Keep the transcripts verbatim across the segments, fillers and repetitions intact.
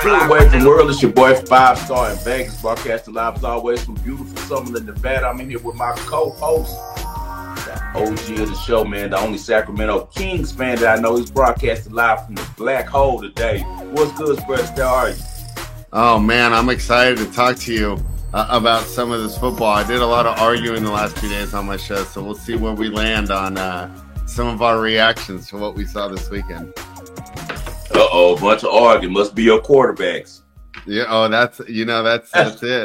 Two away from world, it's your boy Five Star in Vegas, broadcasting live as always from beautiful Summerlin, Nevada. I'm in here with my co-host, the O G of the show, man, the only Sacramento Kings fan that I know. He's broadcasting live from the Black Hole today. What's good, Brett? How are you? Oh man, I'm excited to talk to you uh, about some of this football. I did a lot of arguing the last few days on my show, so we'll see where we land on uh, some of our reactions to what we saw this weekend. Uh-oh, bunch of arguing. Must be your quarterbacks. Yeah, oh, that's, you know, that's that's it.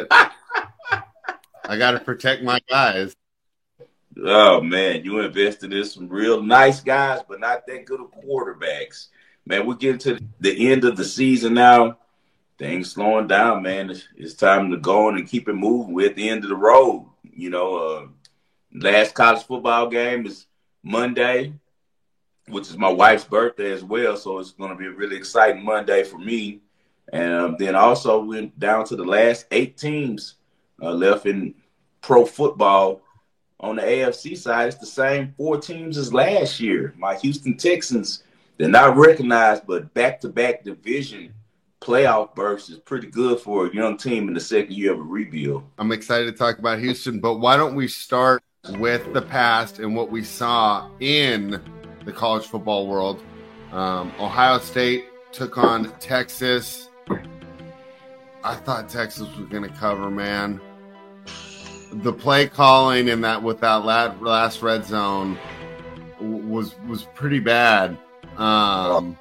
I got to protect my guys. Oh, man, you invested in some real nice guys, but not that good of quarterbacks. Man, we're getting to the end of the season now. Things slowing down, man. It's, it's time to go on and keep it moving. We're at the end of the road. You know, uh, last college football game is Monday, which is my wife's birthday as well, so it's going to be a really exciting Monday for me. And um, then also went down to the last eight teams uh, left in pro football. On the A F C side, it's the same four teams as last year. My Houston Texans, they're not recognized, but back-to-back division playoff berths is pretty good for a young team in the second year of a rebuild. I'm excited to talk about Houston, but why don't we start with the past and what we saw in the college football world. Um, Ohio State took on Texas. I thought Texas was going to cover, man. The play calling in that with that last red zone was was pretty bad. Um,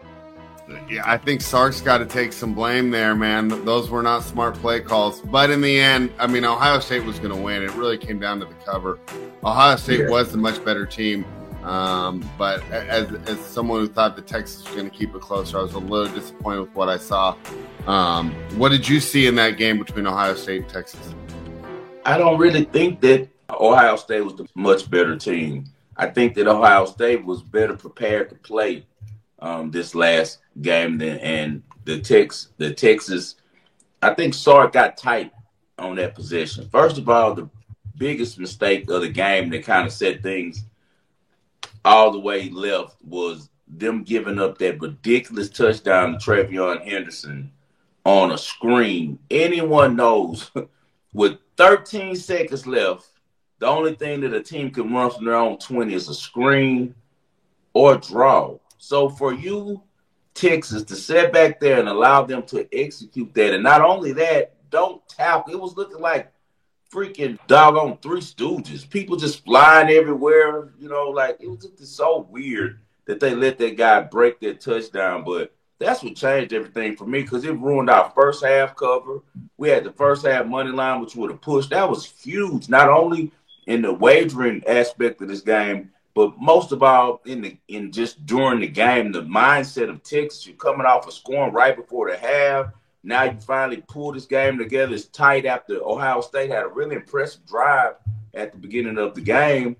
yeah, I think Sark's got to take some blame there, man. Those were not smart play calls. But in the end, I mean, Ohio State was going to win. It really came down to the cover. Ohio State yeah. was the much better team. Um, but as, as someone who thought that Texas was going to keep it closer, I was a little disappointed with what I saw. Um, what did you see in that game between Ohio State and Texas? I don't really think that Ohio State was the much better team. I think that Ohio State was better prepared to play um, this last game than and the Tex the Texas. I think Sark got tight on that possession. First of all, the biggest mistake of the game that kind of set things all the way left was them giving up that ridiculous touchdown to Travion Henderson on a screen. Anyone knows with thirteen seconds left, the only thing that a team can run from their own twenty is a screen or draw. So for you, Texas, to sit back there and allow them to execute that, and not only that, don't tackle. It was looking like freaking doggone Three Stooges. People just flying everywhere, you know, like it was just so weird that they let that guy break that touchdown. But that's what changed everything for me because it ruined our first half cover. We had the first half money line, which would have pushed. That was huge, not only in the wagering aspect of this game, but most of all in the in just during the game, the mindset of Texas. You're coming off of scoring right before the half. Now you finally pull this game together. It's tight after Ohio State had a really impressive drive at the beginning of the game.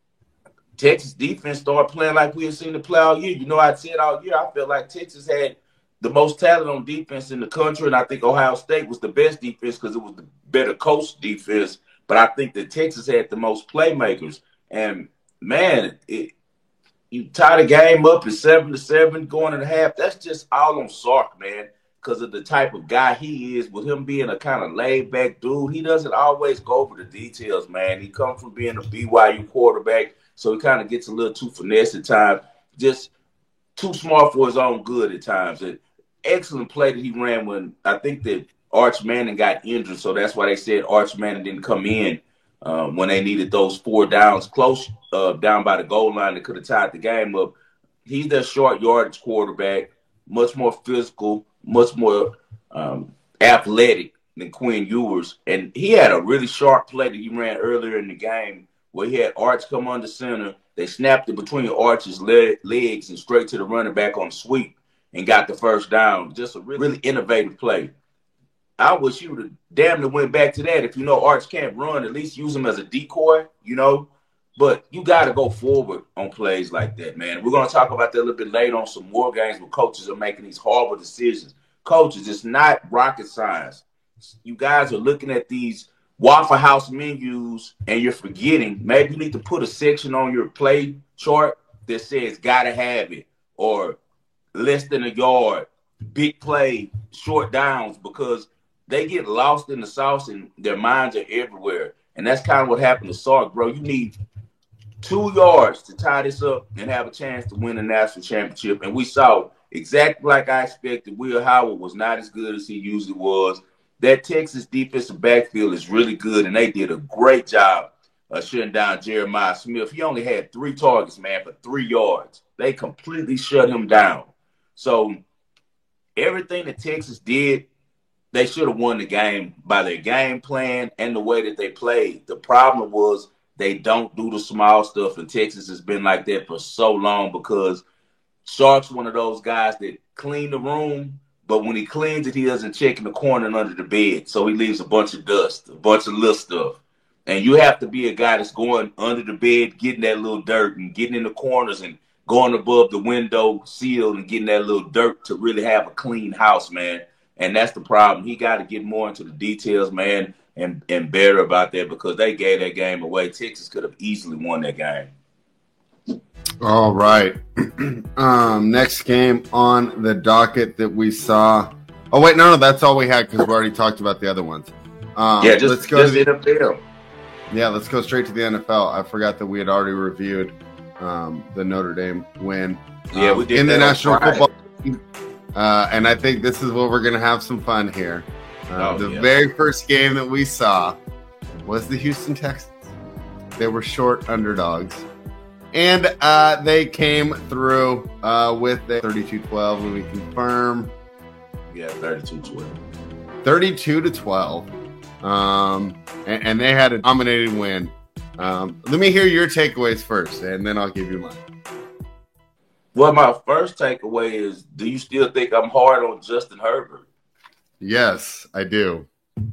Texas defense started playing like we had seen it play all year. You know, I said all year I felt like Texas had the most talent on defense in the country, and I think Ohio State was the best defense because it was the better coach defense. But I think that Texas had the most playmakers. And, man, it, you tie the game up at seven to seven going in the half. That's just all on Sark, man. Because of the type of guy he is, with him being a kind of laid-back dude, he doesn't always go over the details, man. He comes from being a B Y U quarterback, so he kind of gets a little too finesse at times, just too smart for his own good at times. An excellent play that he ran when I think that Arch Manning got injured, so that's why they said Arch Manning didn't come in um, when they needed those four downs close uh, down by the goal line that could have tied the game up. He's their short yardage quarterback, much more physical, much more um, athletic than Quinn Ewers. And he had a really sharp play that he ran earlier in the game where he had Arch come under center. They snapped it between Arch's le- legs and straight to the running back on sweep and got the first down. Just a really, really innovative play. I wish you would have damn near went back to that. If you know Arch can't run, at least use him as a decoy, you know. But you got to go forward on plays like that, man. We're going to talk about that a little bit later on some more games where coaches are making these horrible decisions. Coaches, it's not rocket science. You guys are looking at these Waffle House menus and you're forgetting. Maybe you need to put a section on your play chart that says gotta have it or less than a yard big play, short downs because they get lost in the sauce and their minds are everywhere. And that's kind of what happened to Sark, bro. You need two yards to tie this up and have a chance to win the national championship. And we saw exactly like I expected. Will Howard was not as good as he usually was. That Texas defensive backfield is really good, and they did a great job of shutting down Jeremiah Smith. He only had three targets, man, for three yards. They completely shut him down. So everything that Texas did, they should have won the game by their game plan and the way that they played. The problem was they don't do the small stuff, and Texas has been like that for so long because Sark's one of those guys that clean the room, but when he cleans it, he doesn't check in the corner and under the bed. So he leaves a bunch of dust, a bunch of little stuff. And you have to be a guy that's going under the bed, getting that little dirt and getting in the corners and going above the window sill and getting that little dirt to really have a clean house, man. And that's the problem. He got to get more into the details, man, and, and better about that because they gave that game away. Texas could have easily won that game. All right. um, next game on the docket that we saw. Oh, wait, no, no, that's all we had because we already talked about the other ones. Um, yeah, just, let's go just to the, N F L. Yeah, let's go straight to the N F L. I forgot that we had already reviewed um, the Notre Dame win. Yeah, um, we did in the that on National Friday. Football League. Uh, and I think this is where we're going to have some fun here. Uh, Oh, the yeah. very first game that we saw was the Houston Texans. They were short underdogs. And uh, they came through uh, with a thirty-two twelve. Let me confirm. Yeah, thirty-two twelve. thirty-two to twelve. Um, and, and they had a dominating win. Um, let me hear your takeaways first, and then I'll give you mine. Well, my first takeaway is, do you still think I'm hard on Justin Herbert? Yes, I do.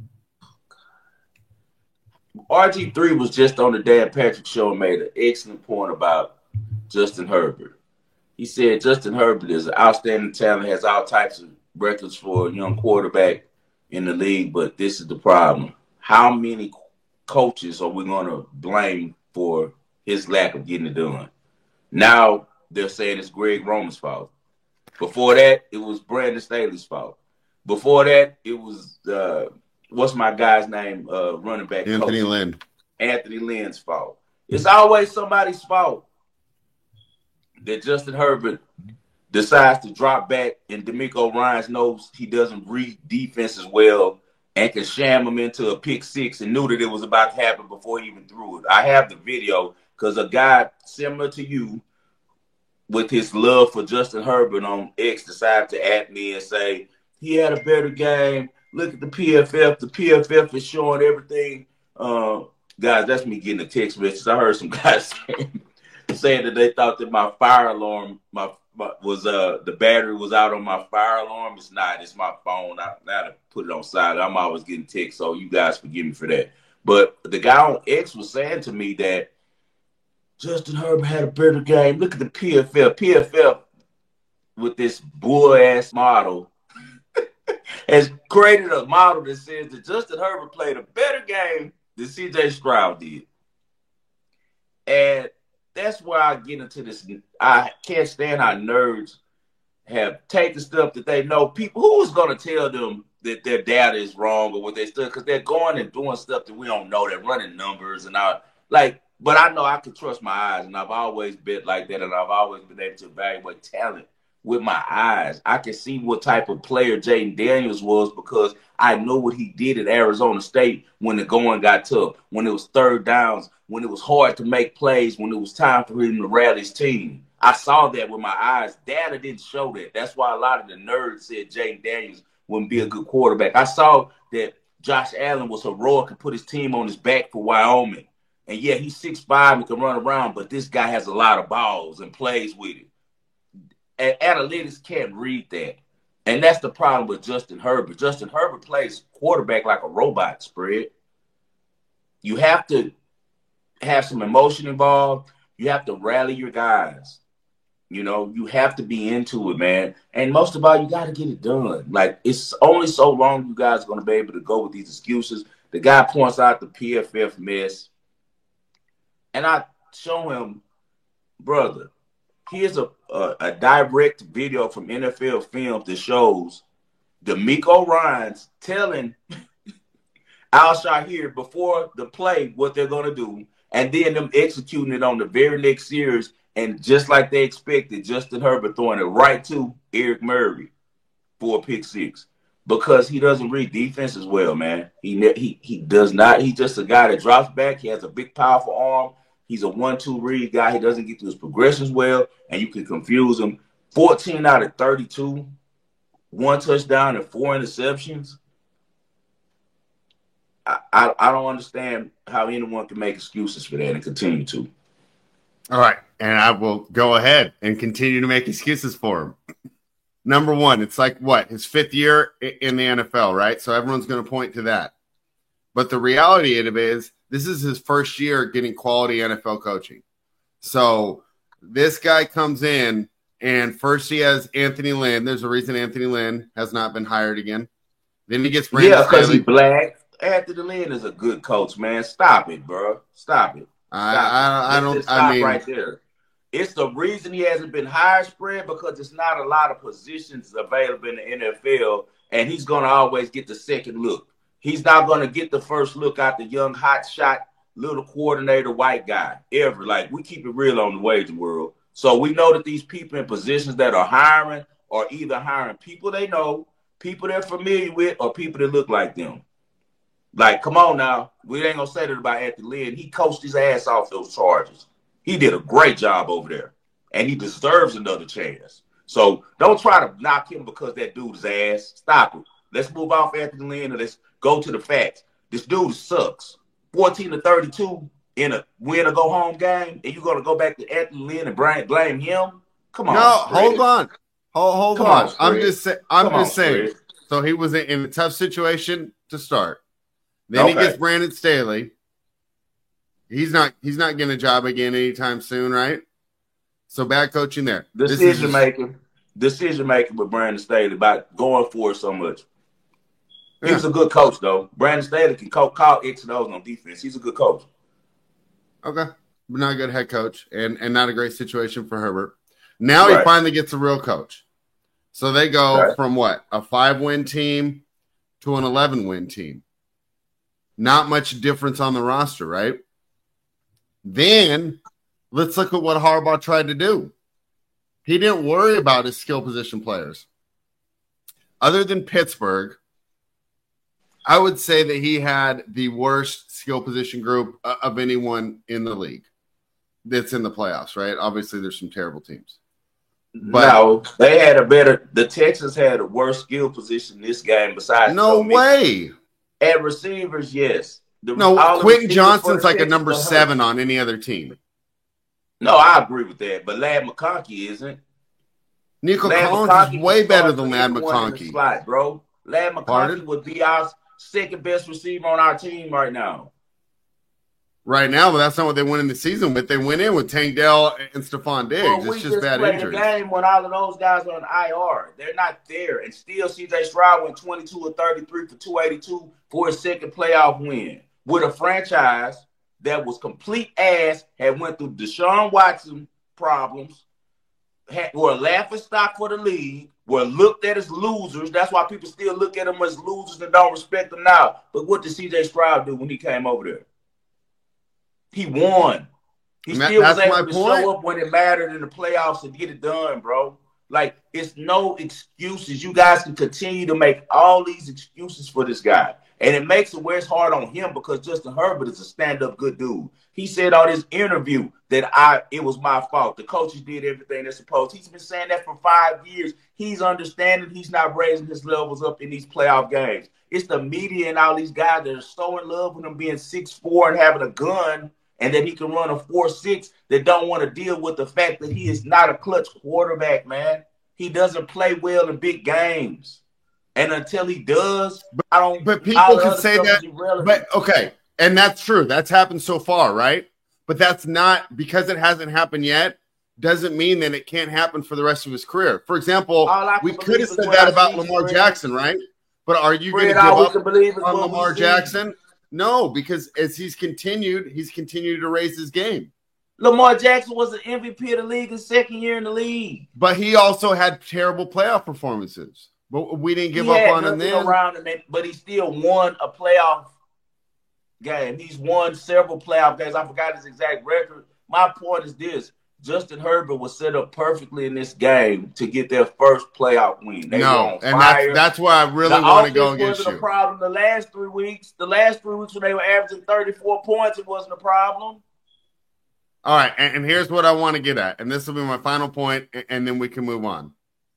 R G three was just on the Dan Patrick show and made an excellent point about Justin Herbert. He said Justin Herbert is an outstanding talent, has all types of records for a young quarterback in the league, but this is the problem. How many coaches are we going to blame for his lack of getting it done? Now they're saying it's Greg Roman's fault. Before that, it was Brandon Staley's fault. Before that, it was uh, what's my guy's name? Uh, running back Anthony coach. Lynn. Anthony Lynn's fault. It's always somebody's fault that Justin Herbert decides to drop back and DeMeco Ryans knows he doesn't read defenses well and can sham him into a pick six and knew that it was about to happen before he even threw it. I have the video because a guy similar to you with his love for Justin Herbert on X decided to at me and say, he had a better game. Look at the P F F. The P F F is showing everything. Uh, guys, that's me getting a text message. I heard some guys saying, saying that they thought that my fire alarm my, my was uh the battery was out on my fire alarm. It's not. It's my phone. I gotta put it on silent. I'm always getting texts, so you guys forgive me for that. But the guy on X was saying to me that Justin Herbert had a better game. Look at the P F F. P F F with this bull-ass model has created a model that says that Justin Herbert played a better game than C J Stroud did. And that's where I get into this. I can't stand how nerds have taken stuff that they know. People, who's going to tell them that their data is wrong or what they still, because they're going and doing stuff that we don't know. They're running numbers and I like, but I know I can trust my eyes, and I've always been like that, and I've always been able to evaluate talent with my eyes. I can see what type of player Jaden Daniels was because I know what he did at Arizona State when the going got tough, when it was third downs, when it was hard to make plays, when it was time for him to rally his team. I saw that with my eyes. Data didn't show that. That's why a lot of the nerds said Jaden Daniels wouldn't be a good quarterback. I saw that Josh Allen was heroic and put his team on his back for Wyoming. And, yeah, he's six five and can run around, but this guy has a lot of balls and plays with it. And analytics can't read that. And that's the problem with Justin Herbert. Justin Herbert plays quarterback like a robot spread. You have to have some emotion involved. You have to rally your guys. You know, you have to be into it, man. And most of all, you got to get it done. Like, it's only so long you guys are going to be able to go with these excuses. The guy points out the P F F mess. And I show him, brother, here's a, a a direct video from N F L Films that shows DeMeco Ryans telling Al Shahir before the play what they're gonna do, and then them executing it on the very next series, and just like they expected, Justin Herbert throwing it right to Eric Murray for a pick six. Because he doesn't read defense as well, man. He he he does not. He's just a guy that drops back. He has a big, powerful arm. He's a one two read guy. He doesn't get to his progressions well, and you can confuse him. fourteen out of thirty-two, one touchdown and four interceptions. I, I, I don't understand how anyone can make excuses for that and continue to. All right, and I will go ahead and continue to make excuses for him. Number one, it's like what? His fifth year in the N F L, right? So everyone's going to point to that. But the reality of it is this is his first year getting quality N F L coaching. So this guy comes in, and first he has Anthony Lynn. There's a reason Anthony Lynn has not been hired again. Then he gets Brandon Yeah, because Staley. he's black. Anthony Lynn is a good coach, man. Stop it, bro. Stop it. Stop I, I, I don't. Stop I mean, right there. It's the reason he hasn't been hired, spread, because there's not a lot of positions available in the N F L, and he's going to always get the second look. He's not going to get the first look out the young, hot shot, little coordinator white guy ever. Like, we keep it real on the waging world. So we know that these people in positions that are hiring are either hiring people they know, people they're familiar with, or people that look like them. Like, come on now. We ain't going to say that about Anthony Lynn. He coached his ass off those Chargers. He did a great job over there, and he deserves another chance. So don't try to knock him because that dude's ass. Stop it. Let's move off Anthony Lynn and let's go to the facts. This dude sucks. fourteen to thirty-two in a win or go home game, and you're going to go back to Anthony Lynn and blame him? Come on. No, Fred. hold on. Hold, hold Come on. on, I'm Fred. just saying. I'm Come just on, saying. Fred. So he was in, in a tough situation to start. Then Okay. he gets Brandon Staley. He's not he's not getting a job again anytime soon, right? So bad coaching there. This is Decision just- making. Decision making with Brandon Staley about going for it so much. Yeah. He's a good coach, though. Brandon Staley can co- call X and O's on defense. He's a good coach. Okay. But not a good head coach and, and not a great situation for Herbert. Now Right. he finally gets a real coach. So they go Right. from what? A five-win team to an eleven-win team. Not much difference on the roster, right? Then let's look at what Harbaugh tried to do. He didn't worry about his skill position players. Other than Pittsburgh, I would say that he had the worst skill position group of anyone in the league that's in the playoffs, right? Obviously, there's some terrible teams. But no, they had a better – the Texans had a worse skill position this game besides – no way. At receivers, yes. The, No, all the Quentin receivers for Johnson's the like a Texans number are hurt. seven on any other team. No, I agree with that, but Lad McConkey isn't. Nico Lad Collins McConkey is way can better start than for Lad anyone in the McConkey. slot, bro. Lad McConkey Pardon? would be our second best receiver on our team right now. Right now, but that's not what they went in the season with. They went in with Tank Dell and Stephon Diggs. Well, we it's just just bad played injuries. a game when all of those guys are on I R. They're not there. And still, C J Stroud went twenty-two or thirty-three for two eighty-two for his second playoff win with a franchise that was complete ass, had went through Deshaun Watson problems, had, were a laughing stock for the league, were looked at as losers. That's why people still look at them as losers and don't respect them now. But what did C J Stroud do when he came over there? He won. He And that- still was that's my able to point. show up when it mattered in the playoffs and get it done, bro. Like, it's no excuses. You guys can continue to make all these excuses for this guy. And it makes it where it's hard on him because Justin Herbert is a stand-up good dude. He said on his interview that I it was my fault. The coaches did everything they're supposed. He's been saying that for five years. He's understanding he's not raising his levels up in these playoff games. It's the media and all these guys that are so in love with him being six foot four and having a gun and that he can run a four six that don't want to deal with the fact that he is not a clutch quarterback, man. He doesn't play well in big games. And until he does, I don't. But all people the can other say stuff that. is irrelevant. But okay, and that's true. That's happened so far, right? But that's not because it hasn't happened yet. Doesn't mean that it can't happen for the rest of his career. For example, All I can we believe could have is said what that I about see, Lamar Fred. Jackson, right? But are you going to Fred, give all we up can believe is on what we Lamar see. Jackson? No, because as he's continued, he's continued to raise his game. Lamar Jackson was an M V P of the league his second year in the league. But he also had terrible playoff performances. But we didn't give he up had on him then. Around him, but he still won a playoff game. He's won several playoff games. I forgot his exact record. My point is this. Justin Herbert was set up perfectly in this game to get their first playoff win. They no, and that's, that's why I really want to go against you. The offense wasn't a problem the last three weeks. The last three weeks when they were averaging thirty-four points, it wasn't a problem. All right, and, and here's what I want to get at, and this will be my final point, and then we can move on.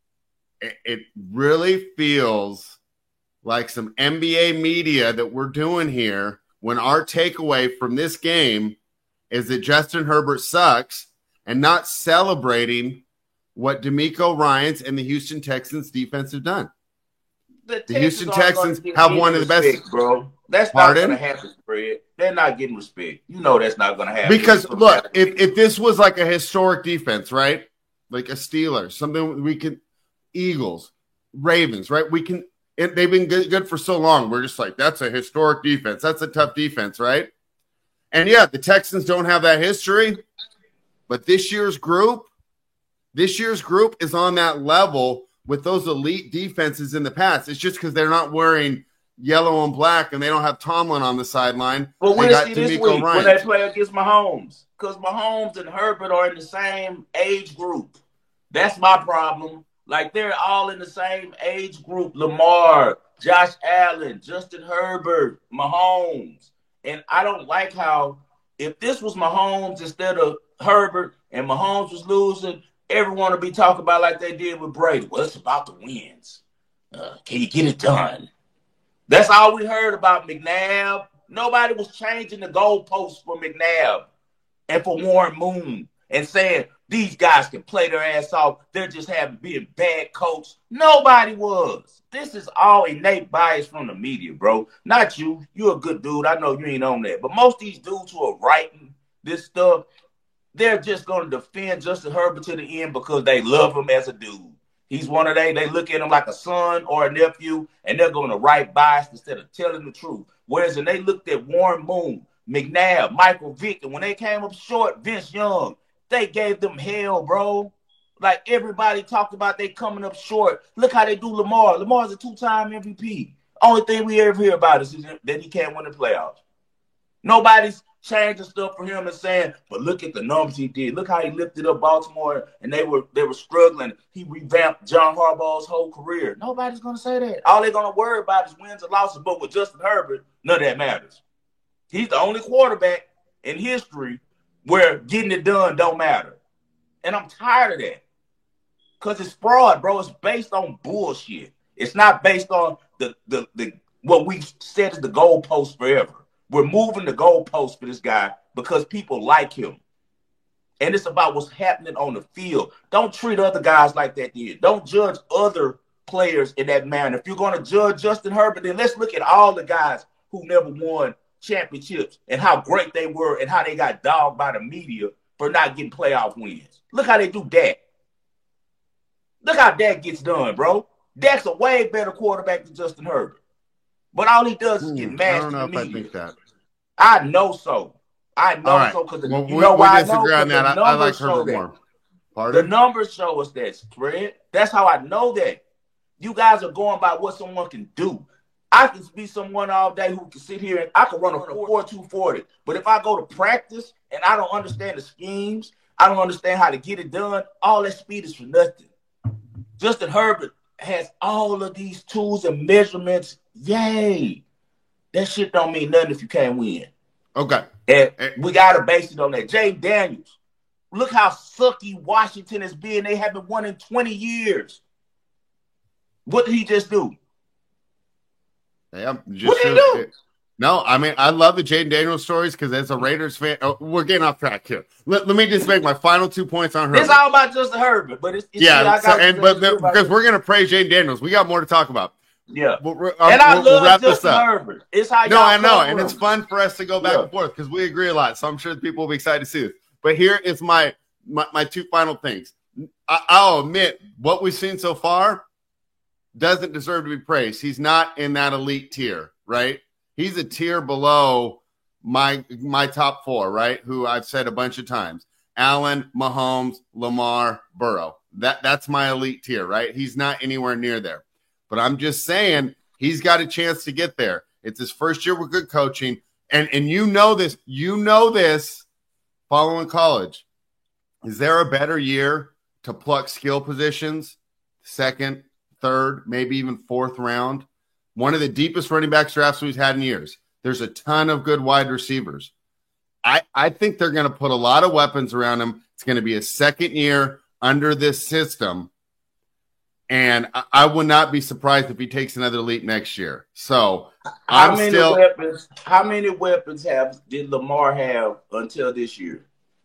It, it really feels like some N B A media that we're doing here when our takeaway from this game is that Justin Herbert sucks, and not celebrating what DeMeco Ryans and the Houston Texans defense have done. The, the Houston Texans have one of the respect, best. Bro, that's not going to happen, Fred. They're not getting respect. You know that's not going to happen. Because look, if, if this was like a historic defense, right? Like a Steelers, something we can, Eagles, Ravens, right? We can. It, they've been good, good for so long. We're just like, that's a historic defense. That's a tough defense, right? And yeah, the Texans don't have that history. But this year's group, this year's group is on that level with those elite defenses in the past. It's just because they're not wearing yellow and black and they don't have Tomlin on the sideline. Well, we'll see this week Ryans. When they play against Mahomes. Because Mahomes and Herbert are in the same age group. That's my problem. Like, they're all in the same age group. Lamar, Josh Allen, Justin Herbert, Mahomes. And I don't like how, if this was Mahomes instead of Herbert and Mahomes was losing, everyone would be talking about like they did with Brady. Well, it's about the wins. Uh, can you get it done? That's all we heard about McNabb. Nobody was changing the goalposts for McNabb and for Warren Moon and saying these guys can play their ass off. They're just having being bad coach. Nobody was. This is all innate bias from the media, bro. Not you. You're a good dude. I know you ain't on that. But most of these dudes who are writing this stuff, they're just going to defend Justin Herbert to the end because they love him as a dude. He's one of they, they look at him like a son or a nephew, and they're going to write bias instead of telling the truth. Whereas when they looked at Warren Moon, McNabb, Michael Vick, and when they came up short, Vince Young, they gave them hell, bro. Like everybody talked about they coming up short. Look how they do Lamar. Lamar's a two-time M V P. Only thing we ever hear about is that he can't win the playoffs. Nobody's changing stuff for him and saying, but look at the numbers he did. Look how he lifted up Baltimore, and they were they were struggling. He revamped John Harbaugh's whole career. Nobody's going to say that. All they're going to worry about is wins and losses. But with Justin Herbert, none of that matters. He's the only quarterback in history where getting it done don't matter. And I'm tired of that. Because it's fraud, bro. It's based on bullshit. It's not based on the the, the what we've said is the goalpost forever. We're moving the goalpost for this guy because people like him. And it's about what's happening on the field. Don't treat other guys like that did. Don't judge other players in that manner. If you're going to judge Justin Herbert, then let's look at all the guys who never won championships and how great they were and how they got dogged by the media for not getting playoff wins. Look how they do Dak. Look how Dak gets done, bro. Dak's a way better quarterback than Justin Herbert. But all he does is get mad. I don't know if I think that. I know so. I know right. so because well, you know we, why we disagree I know. On that. I, I like Herbert more. Pardon? The numbers show us that, Fred. That's how I know that. You guys are going by what someone can do. I can be someone all day who can sit here and I can run a four two forty. But if I go to practice and I don't understand the schemes, I don't understand how to get it done, all that speed is for nothing. Justin Herbert has all of these tools and measurements. Yay. That shit don't mean nothing if you can't win. Okay. And we got to base it on that. Jaden Daniels. Look how sucky Washington has been. They haven't won in twenty years. What did he just do? Yeah, just what did he do? It. No, I mean, I love the Jaden Daniels stories because as a Raiders fan, oh, we're getting off track here. Let, let me just make my final two points on Herbert. It's all about Justin Herbert, but it's, it's yeah, so, and but the, because we're gonna praise Jaden Daniels, we got more to talk about. Yeah, we'll, um, and I we'll, love we'll wrap Justin this up. Herbert. It's how no, y'all I know, and him. It's fun for us to go back yeah. and forth because we agree a lot. So I'm sure people will be excited to see this. But here is my my, my two final things. I, I'll admit what we've seen so far doesn't deserve to be praised. He's not in that elite tier, right? He's a tier below my my top four, right? Who I've said a bunch of times. Allen, Mahomes, Lamar, Burrow. That that's my elite tier, right? He's not anywhere near there. But I'm just saying he's got a chance to get there. It's his first year with good coaching. And and you know this, you know this following college. Is there a better year to pluck skill positions? Second, third, maybe even fourth round. One of the deepest running backs drafts we've had in years. There's a ton of good wide receivers. I, I think they're going to put a lot of weapons around him. It's going to be a second year under this system. And I, I would not be surprised if he takes another leap next year. So how I'm many still, weapons? How many weapons have did Lamar have until this year?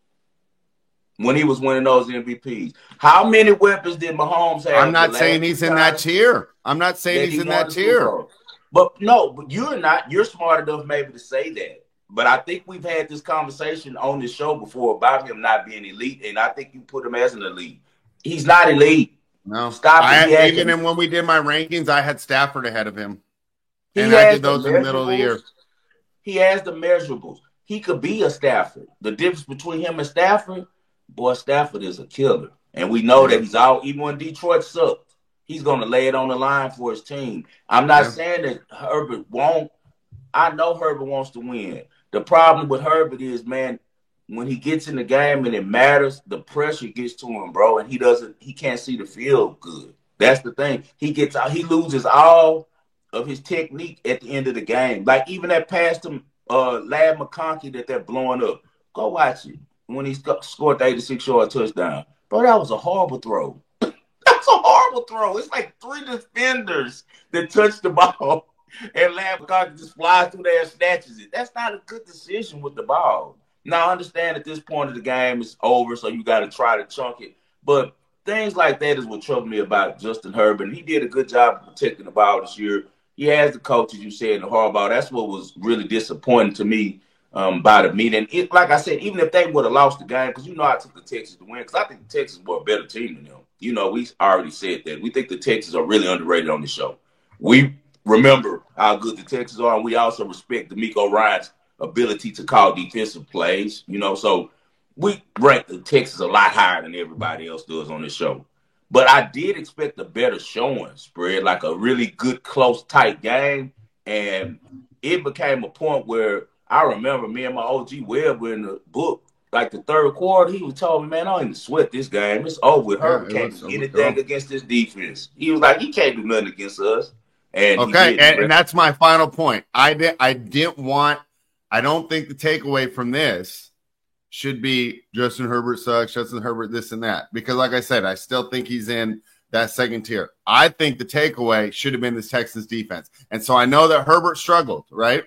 When he was winning those M V Ps, how many weapons did Mahomes have? I'm not saying he's in that tier. I'm not saying he's in that tier. But no, but you're not. You're smart enough maybe to say that. But I think we've had this conversation on this show before about him not being elite, and I think you put him as an elite. He's not elite. No, stop I, it. Even in when we did my rankings, I had Stafford ahead of him, he and I did those in the middle of the year. He has the measurables. He could be a Stafford. The difference between him and Stafford, boy, Stafford is a killer, and we know that he's out. Even when Detroit sucked, he's going to lay it on the line for his team. I'm not yeah. saying that Herbert won't. I know Herbert wants to win. The problem with Herbert is, man, when he gets in the game and it matters, the pressure gets to him, bro, and he doesn't. He can't see the field good. That's the thing. He gets out. He loses all of his technique at the end of the game. Like even that pass to uh, Ladd McConkey that they're blowing up. Go watch it when he sc- scored the eighty-six yard touchdown, bro. That was a horrible throw. That's a horrible throw. It's like three defenders that touched the ball. And Ladd McConkey just flies through there and snatches it. That's not a good decision with the ball. Now, I understand at this point of the game it's over, so you got to try to chunk it. But things like that is what troubled me about Justin Herbert. He did a good job of protecting the ball this year. He has the coach, as you said, in the Harbaugh. That's what was really disappointing to me um, by the meeting. It, like I said, even if they would have lost the game, because you know I took the Texans to win, because I think the Texans were a better team than them. You know, we already said that. We think the Texans are really underrated on the show. We remember how good the Texans are, and we also respect DeMeco Ryans' ability to call defensive plays, you know. So we rank the Texans a lot higher than everybody else does on this show. But I did expect a better showing spread, like a really good, close, tight game. And it became a point where I remember me and my O G Webb were in the book, like the third quarter, he was telling me, man, I don't even sweat this game. It's over with. Herbert yeah, can't do anything against this defense. He was like, he can't do nothing against us. And okay, and, and that's my final point. I did. I didn't want. I don't think the takeaway from this should be Justin Herbert sucks, Justin Herbert this and that. Because, like I said, I still think he's in that second tier. I think the takeaway should have been this Texans defense. And so I know that Herbert struggled. Right.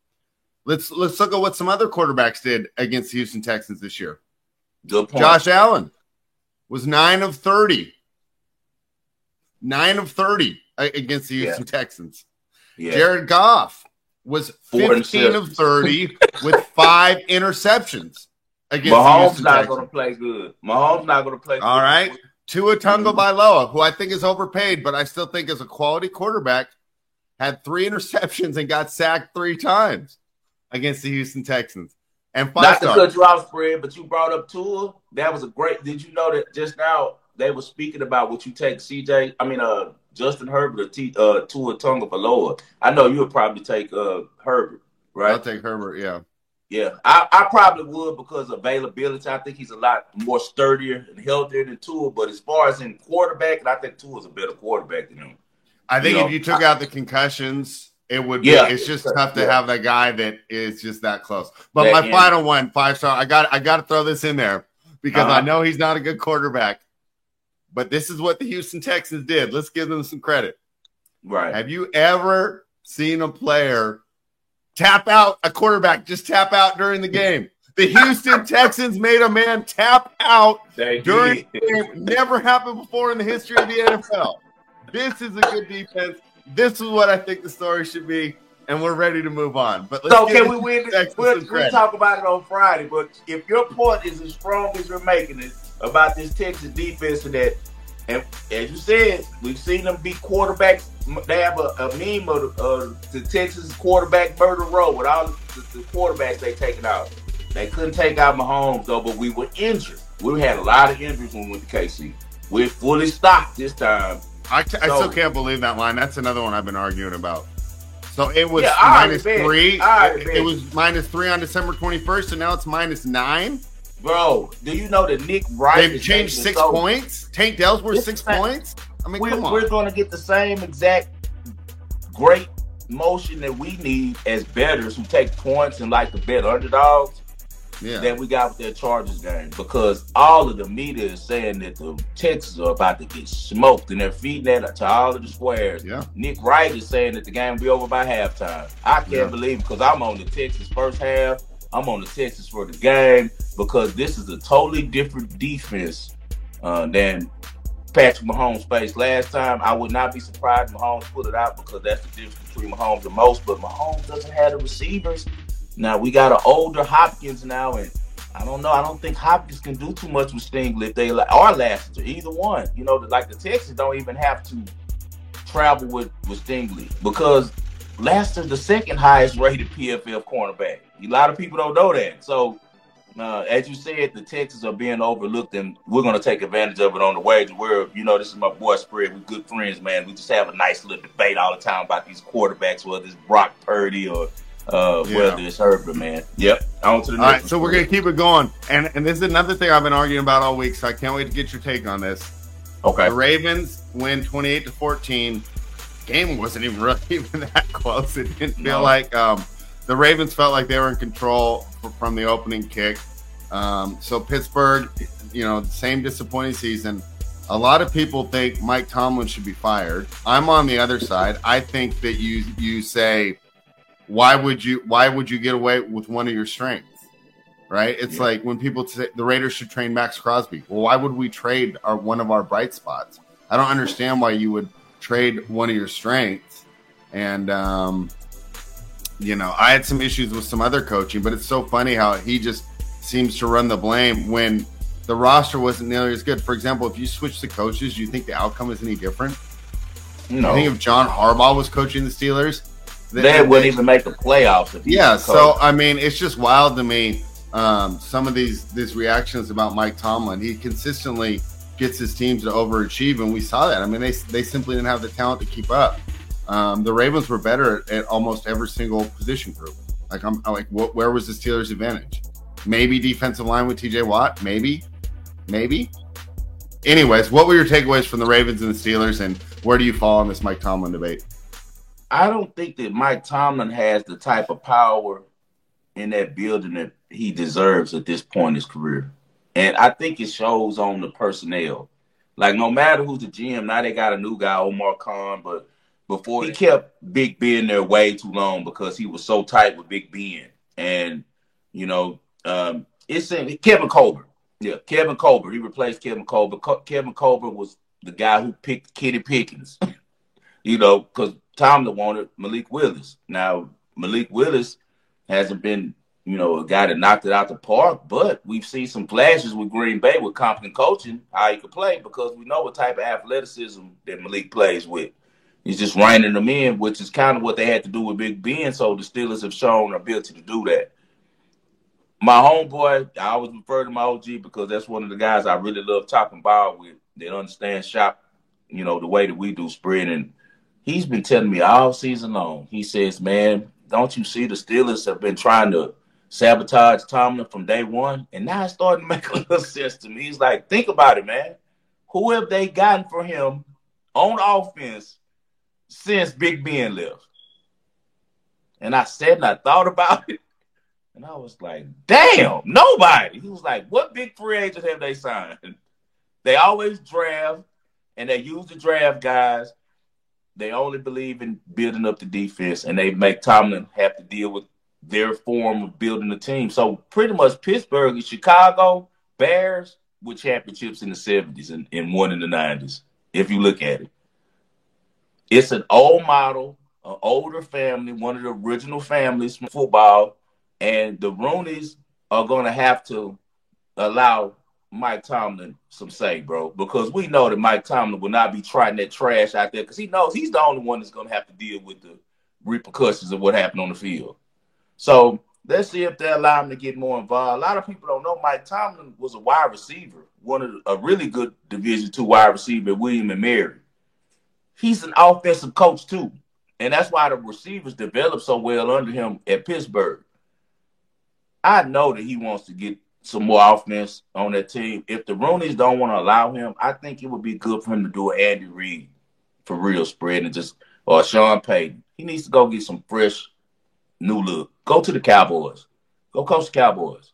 Let's let's look at what some other quarterbacks did against the Houston Texans this year. Good point. Josh Allen was nine of thirty. Nine of thirty. Against the Houston yeah. Texans. Yeah. Jared Goff was fifteen of thirty with five interceptions against Mahomes the Houston not Texans. going to play good. Mahomes not going to play good. All right. Tua Tagovailoa, who I think is overpaid, but I still think is a quality quarterback, had three interceptions and got sacked three times against the Houston Texans. And five Not stars. to cut you off, spread, but you brought up Tua. That was a great – did you know that just now they were speaking about what you take C J – I mean, uh, Justin Herbert or T, uh, Tua Tagovailoa. I know you would probably take uh, Herbert, right? I'll take Herbert, yeah. Yeah, I, I probably would because of availability. I think he's a lot more sturdier and healthier than Tua. But as far as in quarterback, I think Tua's a better quarterback than him. I think you if know, you took I, out the concussions, it would be. Yeah, it's just it's, tough to yeah. have that guy that is just that close. But that my end. final one, five star. I got. I got to throw this in there because uh-huh. I know he's not a good quarterback. But this is what the Houston Texans did. Let's give them some credit. Right. Have you ever seen a player tap out, a quarterback just tap out during the game? The Houston Texans made a man tap out they during did. the game. Never happened before in the history of the N F L. This is a good defense. This is what I think the story should be, and we're ready to move on. But let's so give can we win? Texans We'll, some we'll credit. talk about it on Friday. But if your point is as strong as you're making it about this Texas defense and that, and as you said, we've seen them beat quarterbacks. They have a, a meme of uh, the Texas quarterback murder row with all the, the quarterbacks they taken out. They couldn't take out Mahomes though, but we were injured. We had a lot of injuries when we went to K C. We're fully stocked this time. I, t- so, I still can't believe that line. That's another one I've been arguing about. So it was yeah, minus three. It, it was minus three on December twenty-first, and now it's minus nine. Bro, do you know that Nick Wright They've changed six so, points? Tank Dell's worth six same, points? I mean, we're, come on. We're going to get the same exact great motion that we need as bettors who take points and like to bet underdogs yeah. that we got with that Chargers game, because all of the media is saying that the Texans are about to get smoked and they're feeding that to all of the squares. Yeah. Nick Wright is saying that the game will be over by halftime. I can't yeah. believe it, because I'm on the Texans first half. I'm on the Texans for the game, because this is a totally different defense uh, than Patrick Mahomes faced last time. I would not be surprised if Mahomes pulled it out, because that's the difference between Mahomes and most. But Mahomes doesn't have the receivers. Now, we got an older Hopkins now, and I don't know. I don't think Hopkins can do too much with Stingley if they are Lassiter, either one. You know, like the Texans don't even have to travel with, with Stingley, because Lassiter's the second highest rated P F F cornerback. A lot of people don't know that. So, uh, as you said, the Texans are being overlooked, and we're going to take advantage of it on the wager. We're, you know, this is my boy Spread. We're good friends, man. We just have a nice little debate all the time about these quarterbacks, whether it's Brock Purdy or uh, yeah. whether it's Herbert, man. Yep. On to the next All right, so we're going to keep it going. And and this is another thing I've been arguing about all week, so I can't wait to get your take on this. Okay. The Ravens win twenty-eight to fourteen. Game wasn't even really even that close. It didn't feel no. like um, the Ravens felt like they were in control from the opening kick. Um, so Pittsburgh, you know, same disappointing season. A lot of people think Mike Tomlin should be fired. I'm on the other side. I think that you you say, why would you why would you get away with one of your strengths? Right? It's yeah. like when people say the Raiders should train Max Crosby. Well, why would we trade our one of our bright spots? I don't understand why you would trade one of your strengths. And um, you know, I had some issues with some other coaching, but it's so funny how he just seems to run the blame when the roster wasn't nearly as good. For example, if you switch the coaches, do you think the outcome is any different? No. I think if John Harbaugh was coaching the Steelers, they, they wouldn't even make the playoffs. If yeah, so I mean, it's just wild to me. Um, some of these these reactions about Mike Tomlin, he consistently gets his teams to overachieve, and we saw that. I mean, they they simply didn't have the talent to keep up. Um, the Ravens were better at, at almost every single position group. Like I'm, I'm like, what, where was the Steelers' advantage? Maybe defensive line with T J Watt. Maybe, maybe. Anyways, what were your takeaways from the Ravens and the Steelers, and where do you fall on this Mike Tomlin debate? I don't think that Mike Tomlin has the type of power in that building that he deserves at this point in his career. And I think it shows on the personnel. Like, no matter who's the G M, now they got a new guy, Omar Khan, but before he kept Big Ben there way too long because he was so tight with Big Ben. And, you know, um, it's in Kevin Colbert. Yeah, Kevin Colbert. He replaced Kevin Colbert. Co- Kevin Colbert was the guy who picked Kenny Pickens, you know, because Tomlin wanted Malik Willis. Now, Malik Willis hasn't been, you know, a guy that knocked it out the park, but we've seen some flashes with Green Bay with competent coaching, how he could play, because we know what type of athleticism that Malik plays with. He's just reining them in, which is kind of what they had to do with Big Ben, so the Steelers have shown ability to do that. My homeboy, I always refer to my O G because that's one of the guys I really love talking ball with. They understand shop, you know, the way that we do spread. And he's been telling me all season long, he says, man, don't you see the Steelers have been trying to sabotage Tomlin from day one? And now it's starting to make a little sense to me. He's like, think about it, man. Who have they gotten for him on offense since Big Ben left? And I said, and I thought about it. And I was like, damn, nobody. He was like, what big free agents have they signed? They always draft, and they use the draft guys. They only believe in building up the defense, and they make Tomlin have to deal with their form of building the team. So pretty much Pittsburgh and Chicago Bears with championships in the seventies and, and one in the nineties, if you look at it. It's an old model, an older family, one of the original families from football. And the Rooneys are going to have to allow Mike Tomlin some say, bro, because we know that Mike Tomlin will not be trying that trash out there because he knows he's the only one that's going to have to deal with the repercussions of what happened on the field. So Let's see if they allow him to get more involved. A lot of people don't know Mike Tomlin was a wide receiver, one of the, a really good Division two wide receiver, William and Mary. He's an offensive coach too, and that's why the receivers developed so well under him at Pittsburgh. I know that he wants to get some more offense on that team. If the Rooneys don't want to allow him, I think it would be good for him to do an Andy Reid for real spread and just or Sean Payton. He needs to go get some fresh new look. Go to the Cowboys. Go coach the Cowboys.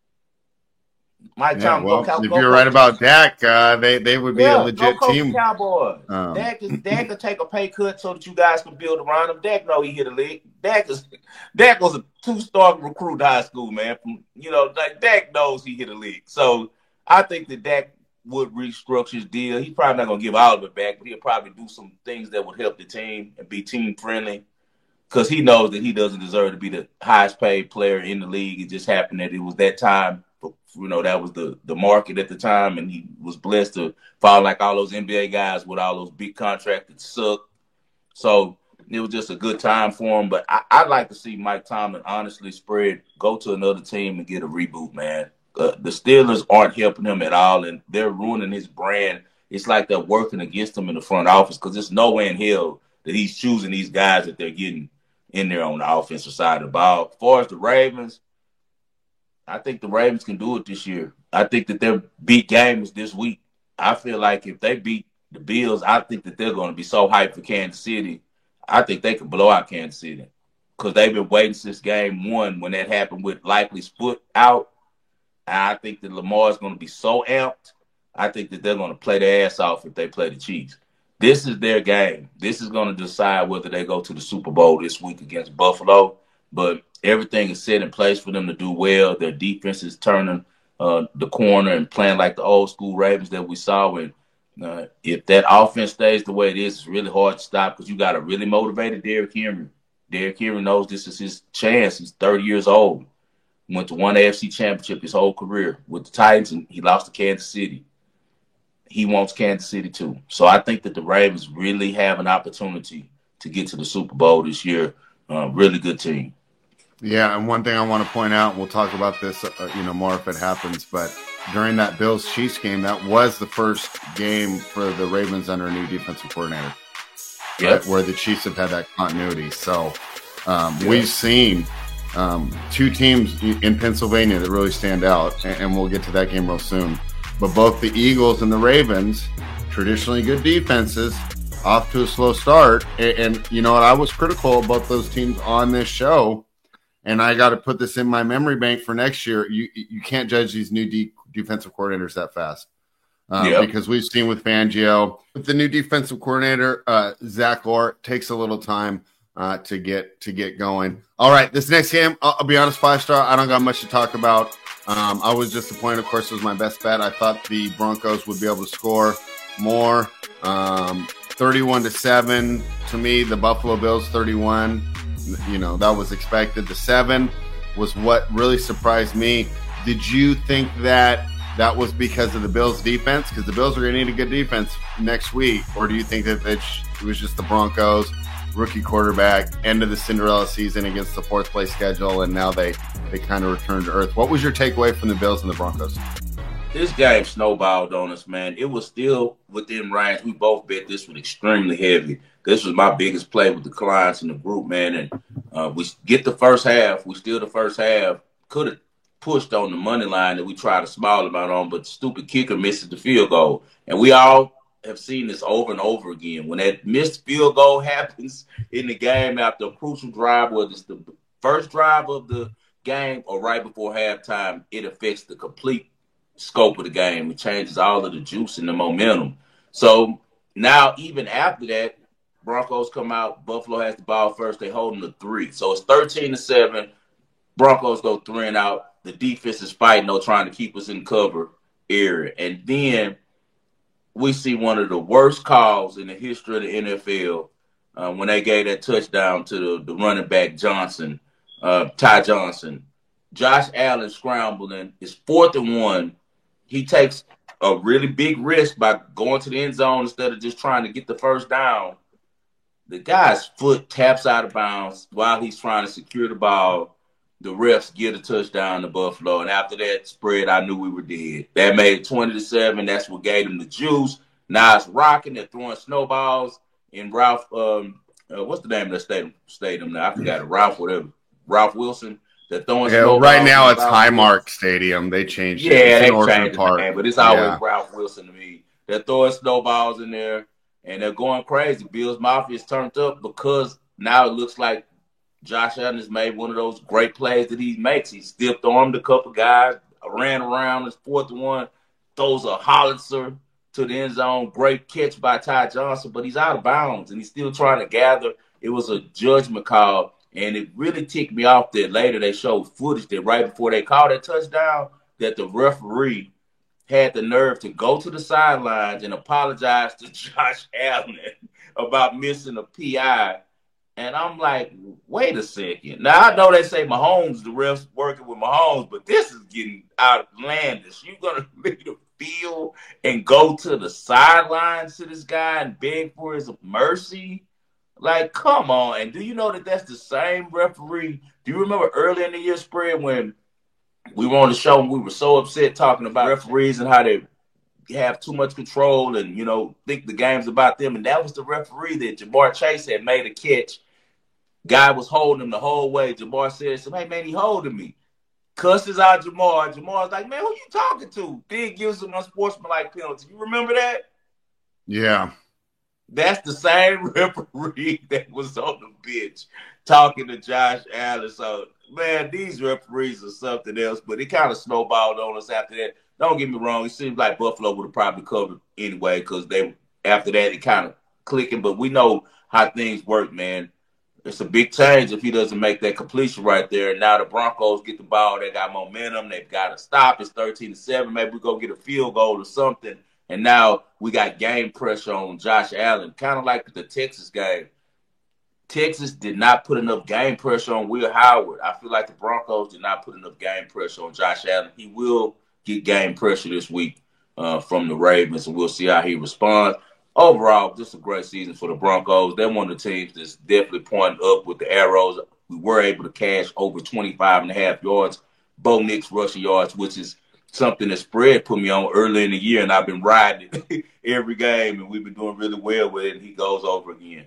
Mike yeah, Tomlin, well, go, if go you're right about Dak, uh, they they would be yeah, a legit go coach team. The Cowboys. Um, Dak is Dak can take a pay cut so that you guys can build around him. Dak know he hit a league. Dak is Dak was a two-star recruit in high school, man. From you know, like Dak knows he hit a league. So I think that Dak would restructure his deal. He's probably not gonna give all of it back, but he'll probably do some things that would help the team and be team friendly. Because he knows that he doesn't deserve to be the highest paid player in the league. It just happened that it was that time. You know, that was the, the market at the time, and he was blessed to fall like all those N B A guys with all those big contracts that suck. So it was just a good time for him. But I, I'd like to see Mike Tomlin honestly spread, go to another team and get a reboot, man. Uh, the Steelers aren't helping him at all, and they're ruining his brand. It's like they're working against him in the front office because there's no way in hell that he's choosing these guys that they're getting in there on the offensive side of the ball. As far as the Ravens, I think the Ravens can do it this year. I think that their big game is this week. I feel like if they beat the Bills, I think that they're going to be so hyped for Kansas City. I think they could blow out Kansas City because they've been waiting since game one when that happened with Likely's foot out. And I think that Lamar is going to be so amped. I think that they're going to play their ass off if they play the Chiefs. This is their game. This is going to decide whether they go to the Super Bowl this week against Buffalo. But everything is set in place for them to do well. Their defense is turning uh, the corner and playing like the old school Ravens that we saw. And uh, if that offense stays the way it is, it's really hard to stop because you got a really motivated Derrick Henry. Derrick Henry knows this is his chance. He's thirty years old. Went to one A F C championship his whole career with the Titans, and he lost to Kansas City. He wants Kansas City too. So I think that the Ravens really have an opportunity to get to the Super Bowl this year. Uh, really good team. Yeah, and one thing I want to point out, we'll talk about this, uh, you know, more if it happens, but during that Bills-Chiefs game, that was the first game for the Ravens under a new defensive coordinator, yep. right, where the Chiefs have had that continuity. So um, yep. we've seen um, two teams in Pennsylvania that really stand out, and, and we'll get to that game real soon. But both the Eagles and the Ravens, traditionally good defenses, off to a slow start. And, and you know what? I was critical of both those teams on this show, and I got to put this in my memory bank for next year. You you can't judge these new de- defensive coordinators that fast. Um, yep. Because we've seen with Fangio, with the new defensive coordinator, uh, Zach Orr, takes a little time uh, to get to get going. All right, this next game, I'll, I'll be honest, five star. I don't got much to talk about. Um, I was disappointed. Of course, it was my best bet. I thought the Broncos would be able to score more. Um, thirty-one to seven. To me, the Buffalo Bills thirty-one. You know, that was expected. The seven was what really surprised me. Did you think that that was because of the Bills' defense? Because the Bills are going to need a good defense next week. Or do you think that it was just the Broncos, rookie quarterback, end of the Cinderella season against the fourth place schedule, and now they, they kind of returned to earth? What was your takeaway from the Bills and the Broncos? This game snowballed on us, man. It was still within range. We both bet this one extremely heavy. This was my biggest play with the clients in the group, man. And uh, we get the first half. We steal the first half. Could have pushed on the money line that we tried a small amount on, but the stupid kicker misses the field goal. And we all have seen this over and over again. When that missed field goal happens in the game after a crucial drive, whether it's the first drive of the game or right before halftime, it affects the complete scope of the game. It changes all of the juice and the momentum. So now, even after that, Broncos come out. Buffalo has the ball first. They hold them to three. So it's thirteen to seven. Broncos go three and out. The defense is fighting, though, trying to keep us in cover area. And then we see one of the worst calls in the history of the N F L uh, when they gave that touchdown to the, the running back Johnson, uh, Ty Johnson. Josh Allen scrambling. It's fourth and one. He takes a really big risk by going to the end zone instead of just trying to get the first down. The guy's foot taps out of bounds while he's trying to secure the ball. the refs get a touchdown to Buffalo. And after that spread, I knew we were dead. That made it twenty to seven. That's what gave them the juice. Now it's rocking. They're throwing snowballs in Ralph, um, uh, what's the name of the stadium, stadium now? I forgot it. Ralph, whatever. Ralph Wilson. They're throwing yeah, snowballs. Right now it's Highmark Stadium. They changed yeah, it. Yeah, they Orchard changed Park. the name, but it's always yeah. Ralph Wilson to me. They're throwing snowballs in there, and they're going crazy. Bills Mafia is turned up because now it looks like Josh Allen has made one of those great plays that he makes. He stiffed armed a couple guys, ran around his fourth and one, throws a howitzer to the end zone. Great catch by Ty Johnson, but he's out of bounds, and he's still trying to gather. It was a judgment call, and it really ticked me off that later they showed footage that right before they called that touchdown, that the referee had the nerve to go to the sidelines and apologize to Josh Allen about missing a P I. And I'm like, wait a second. Now, I know they say Mahomes, the refs working with Mahomes, but this is getting outlandish. You're going to leave the field and go to the sidelines to this guy and beg for his mercy? Like, come on. And do you know that that's the same referee? Do you remember early in the year spread when we were on the show and we were so upset talking about referees and how they have too much control and, you know, think the game's about them? And that was the referee that Ja'Marr Chase had made a catch. Guy was holding him the whole way. Ja'Marr said, hey, man, he holding me. Cusses out Ja'Marr. Ja'Marr's like, man, who you talking to? Then gives him unsportsmanlike penalty. You remember that? Yeah. That's the same referee that was on the bench talking to Josh Allen. So, man, these referees are something else, but it kind of snowballed on us after that. Don't get me wrong. It seems like Buffalo would have probably covered anyway because they after that it kind of clicking, but we know how things work, man. It's a big change if he doesn't make that completion right there. And now the Broncos get the ball. They got momentum. They've got to stop. It's thirteen to seven. Maybe we go get a field goal or something. And now we got game pressure on Josh Allen, kind of like the Texas game. Texas did not put enough game pressure on Will Howard. I feel like the Broncos did not put enough game pressure on Josh Allen. He will get game pressure this week uh, from the Ravens, and we'll see how he responds. Overall, just a great season for the Broncos. They're one of the teams that's definitely pointing up with the arrows. We were able to cash over twenty-five and a half yards, Bo Nix rushing yards, which is something that spread put me on early in the year, and I've been riding it every game, and we've been doing really well with it, and he goes over again.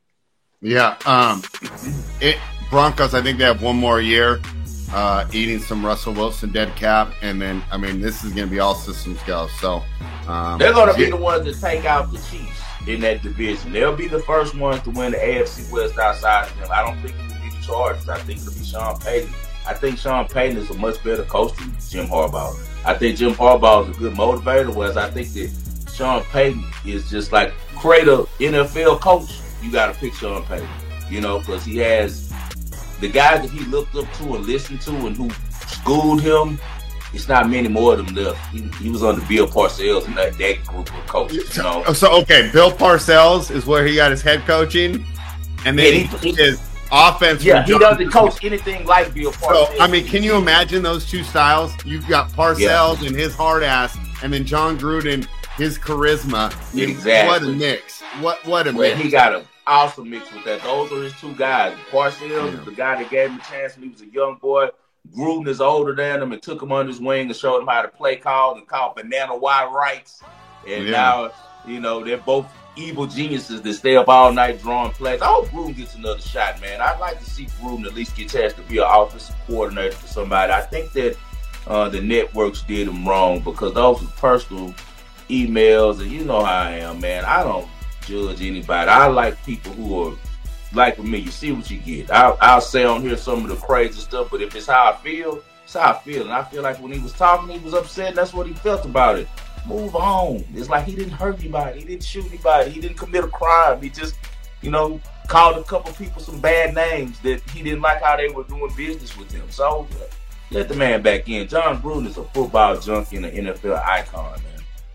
Yeah. Um, it, Broncos, I think they have one more year uh, eating some Russell Wilson dead cap, and then, I mean, this is going to be all systems go. So um, they're going to be the ones that take out the Chiefs in that division. They'll be the first ones to win the A F C West outside of them. I don't think it will be the Chargers. I think it'll be Sean Payton. I think Sean Payton is a much better coach than Jim Harbaugh. I think Jim Harbaugh is a good motivator, whereas I think that Sean Payton is just like, create a N F L coach, you got to pick Sean Payton, you know, because he has the guys that he looked up to and listened to and who schooled him. It's not many more of them left. He, he was under Bill Parcells and that, that group of coaches, you know. So, okay, Bill Parcells is where he got his head coaching, and then yeah, he, he, his offense. Yeah, he doesn't coach anything like Bill Parcells. So, I mean, can you imagine those two styles? You've got Parcells yeah. and his hard ass, and then John Gruden, his charisma. Exactly. What a mix. What, what a well, mix. He got an awesome mix with that. Those are his two guys. Parcells yeah. is the guy that gave him a chance when he was a young boy. Gruden is older than him and took him under his wing and showed him how to play calls and call banana wide rights. And yeah. now, you know, they're both evil geniuses that stay up all night drawing plays. I hope Gruden gets another shot, man. I'd like to see Gruden at least get a chance to be an offensive coordinator for somebody. I think that uh, the networks did him wrong because those were personal emails, and you know how I am, man. I don't judge anybody. I like people who are like with me. You see what you get. I'll, I'll say on here some of the crazy stuff, but if it's how I feel, it's how I feel. And I feel like when he was talking, he was upset, and that's what he felt about it. Move on. It's like he didn't hurt anybody. He didn't shoot anybody. He didn't commit a crime. He just, you know, called a couple people some bad names that he didn't like how they were doing business with him. So let the man back in. John Gruden is a football junkie and an N F L icon, man.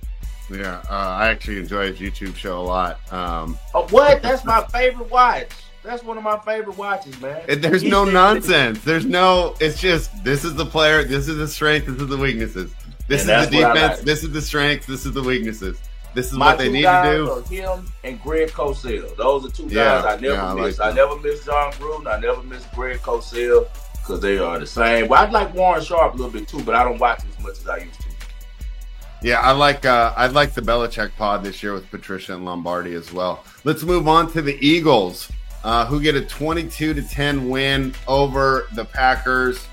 Yeah, uh, I actually enjoy his YouTube show a lot. Um, oh, what? That's my favorite watch. That's one of my favorite watches, man. There's no nonsense. There's no, it's just, this is the player, this is the strength, this is the weaknesses. This and is the defense, like. This is the strength, this is the weaknesses. This is my what they need to do. Are him and Greg Cosell. Those are two yeah, guys I never yeah, miss. I, like I never miss John Gruden. I never miss Greg Cosell. because they are the same. Well, I like Warren Sharp a little bit too, but I don't watch as much as I used to. Yeah, I like uh, I like the Belichick pod this year with Patricia and Lombardi as well. Let's move on to the Eagles, uh, who get a twenty-two to ten win over the Packers.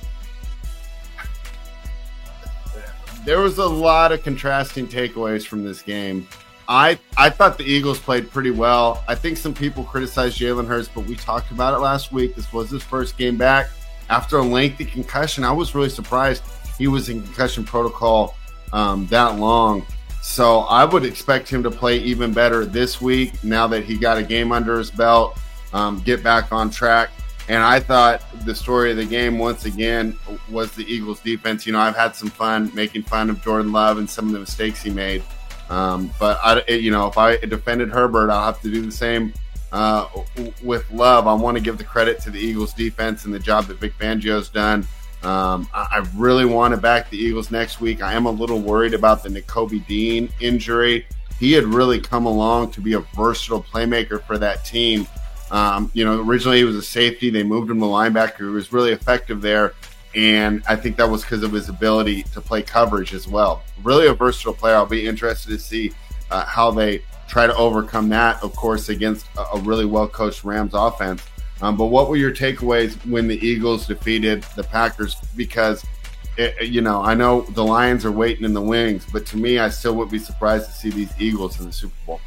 There was a lot of contrasting takeaways from this game. I I thought the Eagles played pretty well. I think some people criticized Jalen Hurts, but we talked about it last week. This was his first game back after a lengthy concussion. I was really surprised he was in concussion protocol um, that long. So I would expect him to play even better this week now that he got a game under his belt, um, get back on track. And I thought the story of the game, once again, was the Eagles' defense. You know, I've had some fun making fun of Jordan Love and some of the mistakes he made. Um, but, I, you know, if I defended Herbert, I'll have to do the same uh, with Love. I want to give the credit to the Eagles' defense and the job that Vic Fangio's done. Um, I, I really want to back the Eagles next week. I am a little worried about the Nakobe Dean injury. He had really come along to be a versatile playmaker for that team. Um, you know, originally he was a safety. They moved him to linebacker. He was really effective there. And I think that was because of his ability to play coverage as well. Really a versatile player. I'll be interested to see uh, how they try to overcome that, of course, against a, a really well-coached Rams offense. Um, but what were your takeaways when the Eagles defeated the Packers? Because, it, you know, I know the Lions are waiting in the wings, but to me, I still would be surprised to see these Eagles in the Super Bowl.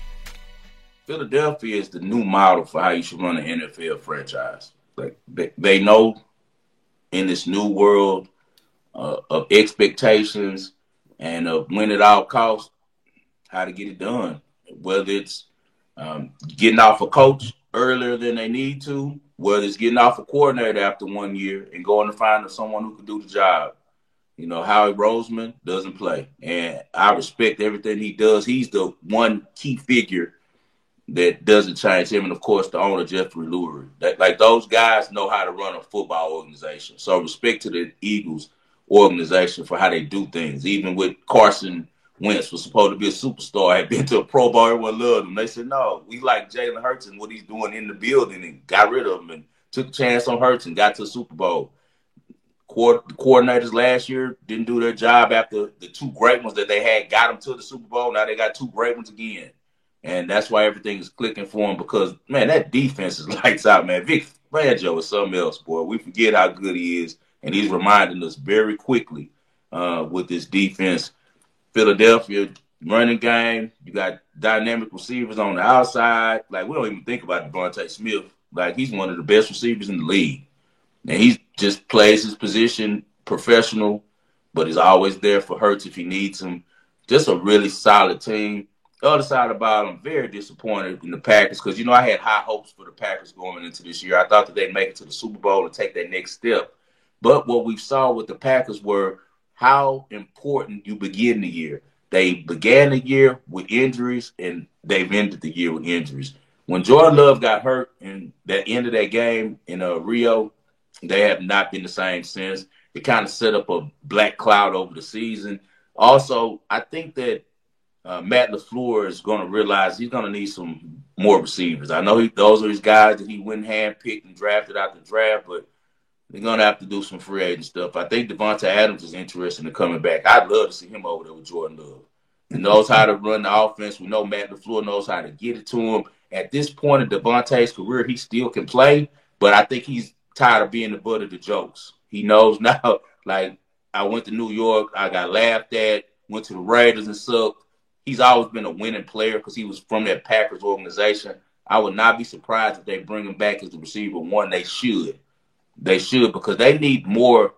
Philadelphia is the new model for how you should run an N F L franchise. Like they, they know in this new world uh, of expectations and of win at all costs, how to get it done. Whether it's um, getting off a coach earlier than they need to, whether it's getting off a coordinator after one year and going to find someone who can do the job. You know, Howie Roseman doesn't play. And I respect everything he does. He's the one key figure that doesn't change him. And, of course, the owner, Jeffrey Lurie. That, like, those guys know how to run a football organization. So respect to the Eagles organization for how they do things. Even with Carson Wentz was supposed to be a superstar, had been to a Pro Bowl, everyone loved him. They said, no, we like Jalen Hurts and what he's doing in the building, and got rid of him and took a chance on Hurts and got to the Super Bowl. Co- the coordinators last year didn't do their job after the two great ones that they had got them to the Super Bowl. Now they got two great ones again. And that's why everything is clicking for him because, man, that defense is lights out, man. Vic Fangio is something else, boy. We forget how good he is, and he's reminding us very quickly uh, with this defense. Philadelphia running game, you got dynamic receivers on the outside. Like, we don't even think about Devontae Smith. Like, he's one of the best receivers in the league. And he just plays his position professional, but he's always there for Hurts if he needs him. Just a really solid team. The other side of the ball, I'm very disappointed in the Packers because, you know, I had high hopes for the Packers going into this year. I thought that they'd make it to the Super Bowl and take that next step. But what we saw with the Packers were how important you begin the year. They began the year with injuries, and they've ended the year with injuries. When Jordan Love got hurt in that end of that game in uh, Rio, they have not been the same since. It kind of set up a black cloud over the season. Also, I think that Uh, Matt LaFleur is going to realize he's going to need some more receivers. I know he, those are his guys that he went hand-picked and drafted out the draft, but they're going to have to do some free agent stuff. I think Devontae Adams is interested in coming back. I'd love to see him over there with Jordan Love. He knows how to run the offense. We know Matt LaFleur knows how to get it to him. At this point in Devontae's career, he still can play, but I think he's tired of being the butt of the jokes. He knows now, like, I went to New York, I got laughed at, went to the Raiders and sucked. He's always been a winning player because he was from that Packers organization. I would not be surprised if they bring him back as the receiver one. They should. They should because they need more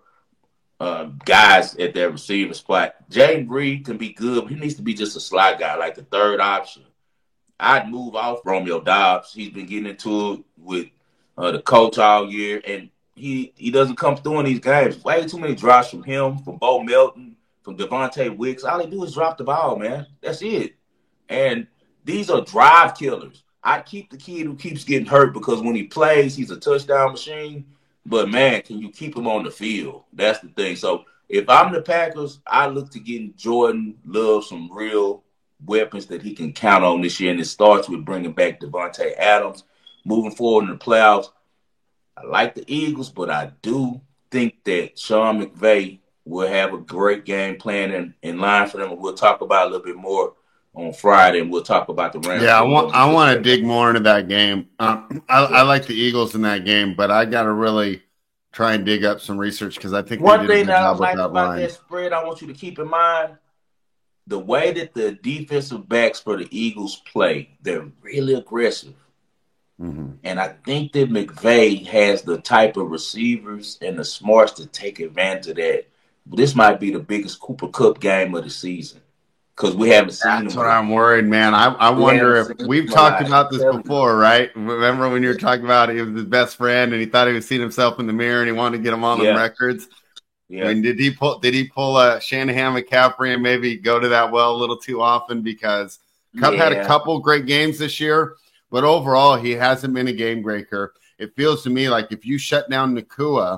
uh, guys at their receiver spot. Jaden Reed can be good, but he needs to be just a slot guy, like the third option. I'd move off Romeo Doubs. He's been getting into it with uh, the coach all year, and he, he doesn't come through in these games. Way too many drops from him, from Bo Melton, from Devontae Wicks. All they do is drop the ball, man. That's it. And these are drive killers. I keep the kid who keeps getting hurt because when he plays, he's a touchdown machine. But, man, can you keep him on the field? That's the thing. So, if I'm the Packers, I look to getting Jordan Love some real weapons that he can count on this year. And it starts with bringing back Devontae Adams. Moving forward in the playoffs, I like the Eagles, but I do think that Sean McVay will have a great game plan in, in line for them, and we'll talk about it a little bit more on Friday, and we'll talk about the Rams. Yeah, I want I want to dig more into that game. Um, I, I like the Eagles in that game, but I got to really try and dig up some research because I think one thing that I like that about line. that spread, I want you to keep in mind the way that the defensive backs for the Eagles play. They're really aggressive, mm-hmm. and I think that McVay has the type of receivers and the smarts to take advantage of that. But this might be the biggest Cooper Kupp game of the season. Because we haven't seen That's what I'm worried, man. I, I we wonder if we've talked life. about this before, right? Remember when you were talking about he was his best friend and he thought he was seeing himself in the mirror and he wanted to get him on yeah. the records. Yeah. I mean, did he pull did he pull a Shanahan McCaffrey and maybe go to that well a little too often? Because Kupp yeah. had a couple great games this year, but overall he hasn't been a game breaker. It feels to me like if you shut down Nacua,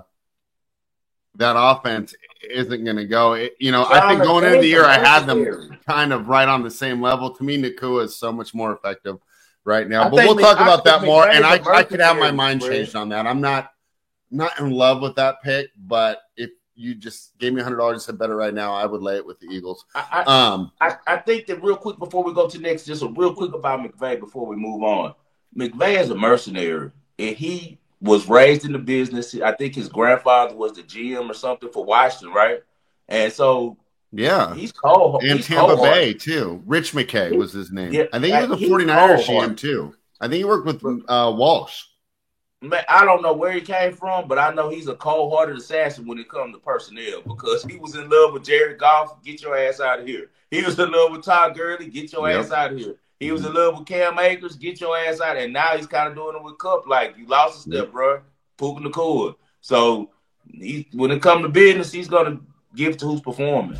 that offense isn't going to go. It, you know, John, I think going into the year, I had them kind of right on the same level. To me, Nacua is so much more effective right now. I but we'll talk about that more, and I, I could have my mind changed on that. I'm not not in love with that pick, but if you just gave me one hundred dollars and said better right now, I would lay it with the Eagles. I, I, um, I, I think that real quick before we go to next, just a real quick about McVay before we move on. McVay is a mercenary, and he – was raised in the business. I think his grandfather was the G M or something for Washington, right? And so, yeah, he's cold. And he's Tampa Bay, too. Rich McKay was his name. Yeah, I think he was a forty-niners G M, too. I think he worked with uh, Walsh. Man, I don't know where he came from, but I know he's a cold-hearted assassin when it comes to personnel because he was in love with Jared Goff. Get your ass out of here. He was in love with Todd Gurley. Get your yep. ass out of here. He was in love with Cam Akers. Get your ass out. And now he's kind of doing it with Kupp. Like, you lost a step, bro. Pooping the cord. So, he, when it comes to business, he's going to give to who's performing.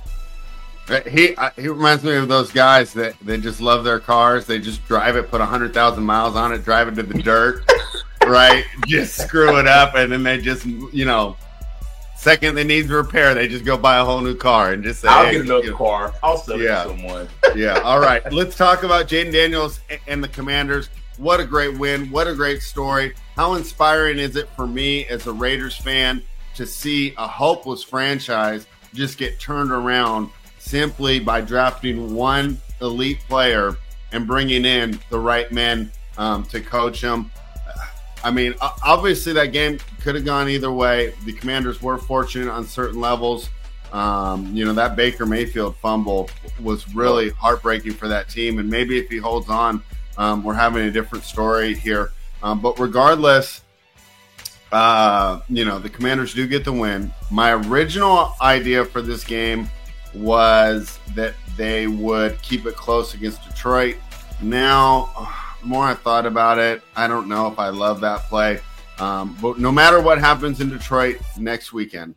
He he reminds me of those guys that they just love their cars. They just drive it, put one hundred thousand miles on it, drive it to the dirt, right? Just screw it up, and then they just, you know, second they need repair, they just go buy a whole new car and just say, I'll hey, get another you know, car. I'll sell yeah. it to someone. Yeah, all right. Let's talk about Jayden Daniels and the Commanders. What a great win. What a great story. How inspiring is it for me as a Raiders fan to see a hopeless franchise just get turned around simply by drafting one elite player and bringing in the right men um, to coach him. I mean, obviously that game could have gone either way. The Commanders were fortunate on certain levels. Um, you know, that Baker Mayfield fumble was really heartbreaking for that team. And maybe if he holds on, um, we're having a different story here. Um, but regardless, uh, you know, the Commanders do get the win. My original idea for this game was that they would keep it close against Detroit. Now, the more I thought about it, I don't know if I love that play. Um, but no matter what happens in Detroit next weekend,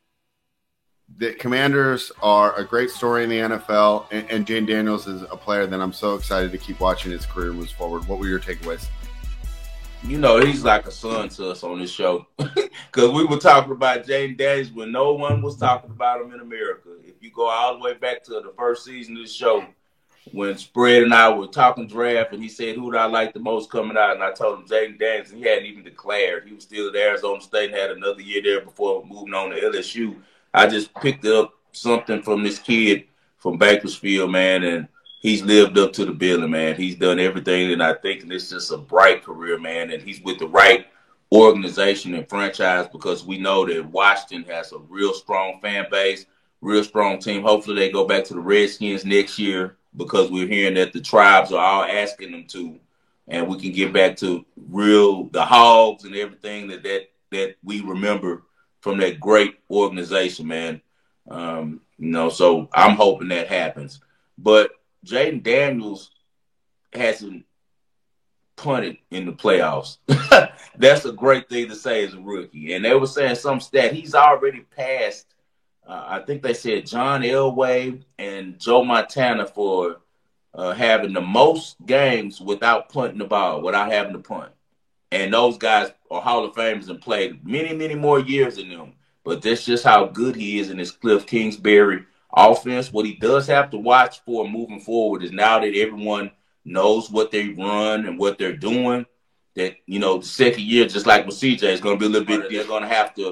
the Commanders are a great story in the N F L, and, and Jayden Daniels is a player that I'm so excited to keep watching his career moves forward. What were your takeaways? You know, he's like a son to us on this show because we were talking about Jayden Daniels when no one was talking about him in America. If you go all the way back to the first season of the show, when Spread and I were talking draft, and he said, who do I like the most coming out? And I told him Jayden Daniels, and he hadn't even declared. He was still at Arizona State and had another year there before moving on to L S U. I just picked up something from this kid from Bakersfield, man, and he's lived up to the billing, man. He's done everything, and I think it's just a bright career, man, and he's with the right organization and franchise because we know that Washington has a real strong fan base, real strong team. Hopefully they go back to the Redskins next year because we're hearing that the tribes are all asking them to, and we can get back to real the Hogs and everything that that, that we remember from that great organization, man. Um, you know, so I'm hoping that happens. But Jayden Daniels hasn't punted in the playoffs. That's a great thing to say as a rookie. And they were saying some stat. He's already passed, uh, I think they said John Elway and Joe Montana for uh, having the most games without punting the ball, without having to punt. And those guys are Hall of Famers and played many, many more years than them. But that's just how good he is in this Cliff Kingsbury offense. What he does have to watch for moving forward is now that everyone knows what they run and what they're doing, that, you know, the second year, just like with C J, is going to be a little bit, they're going to have to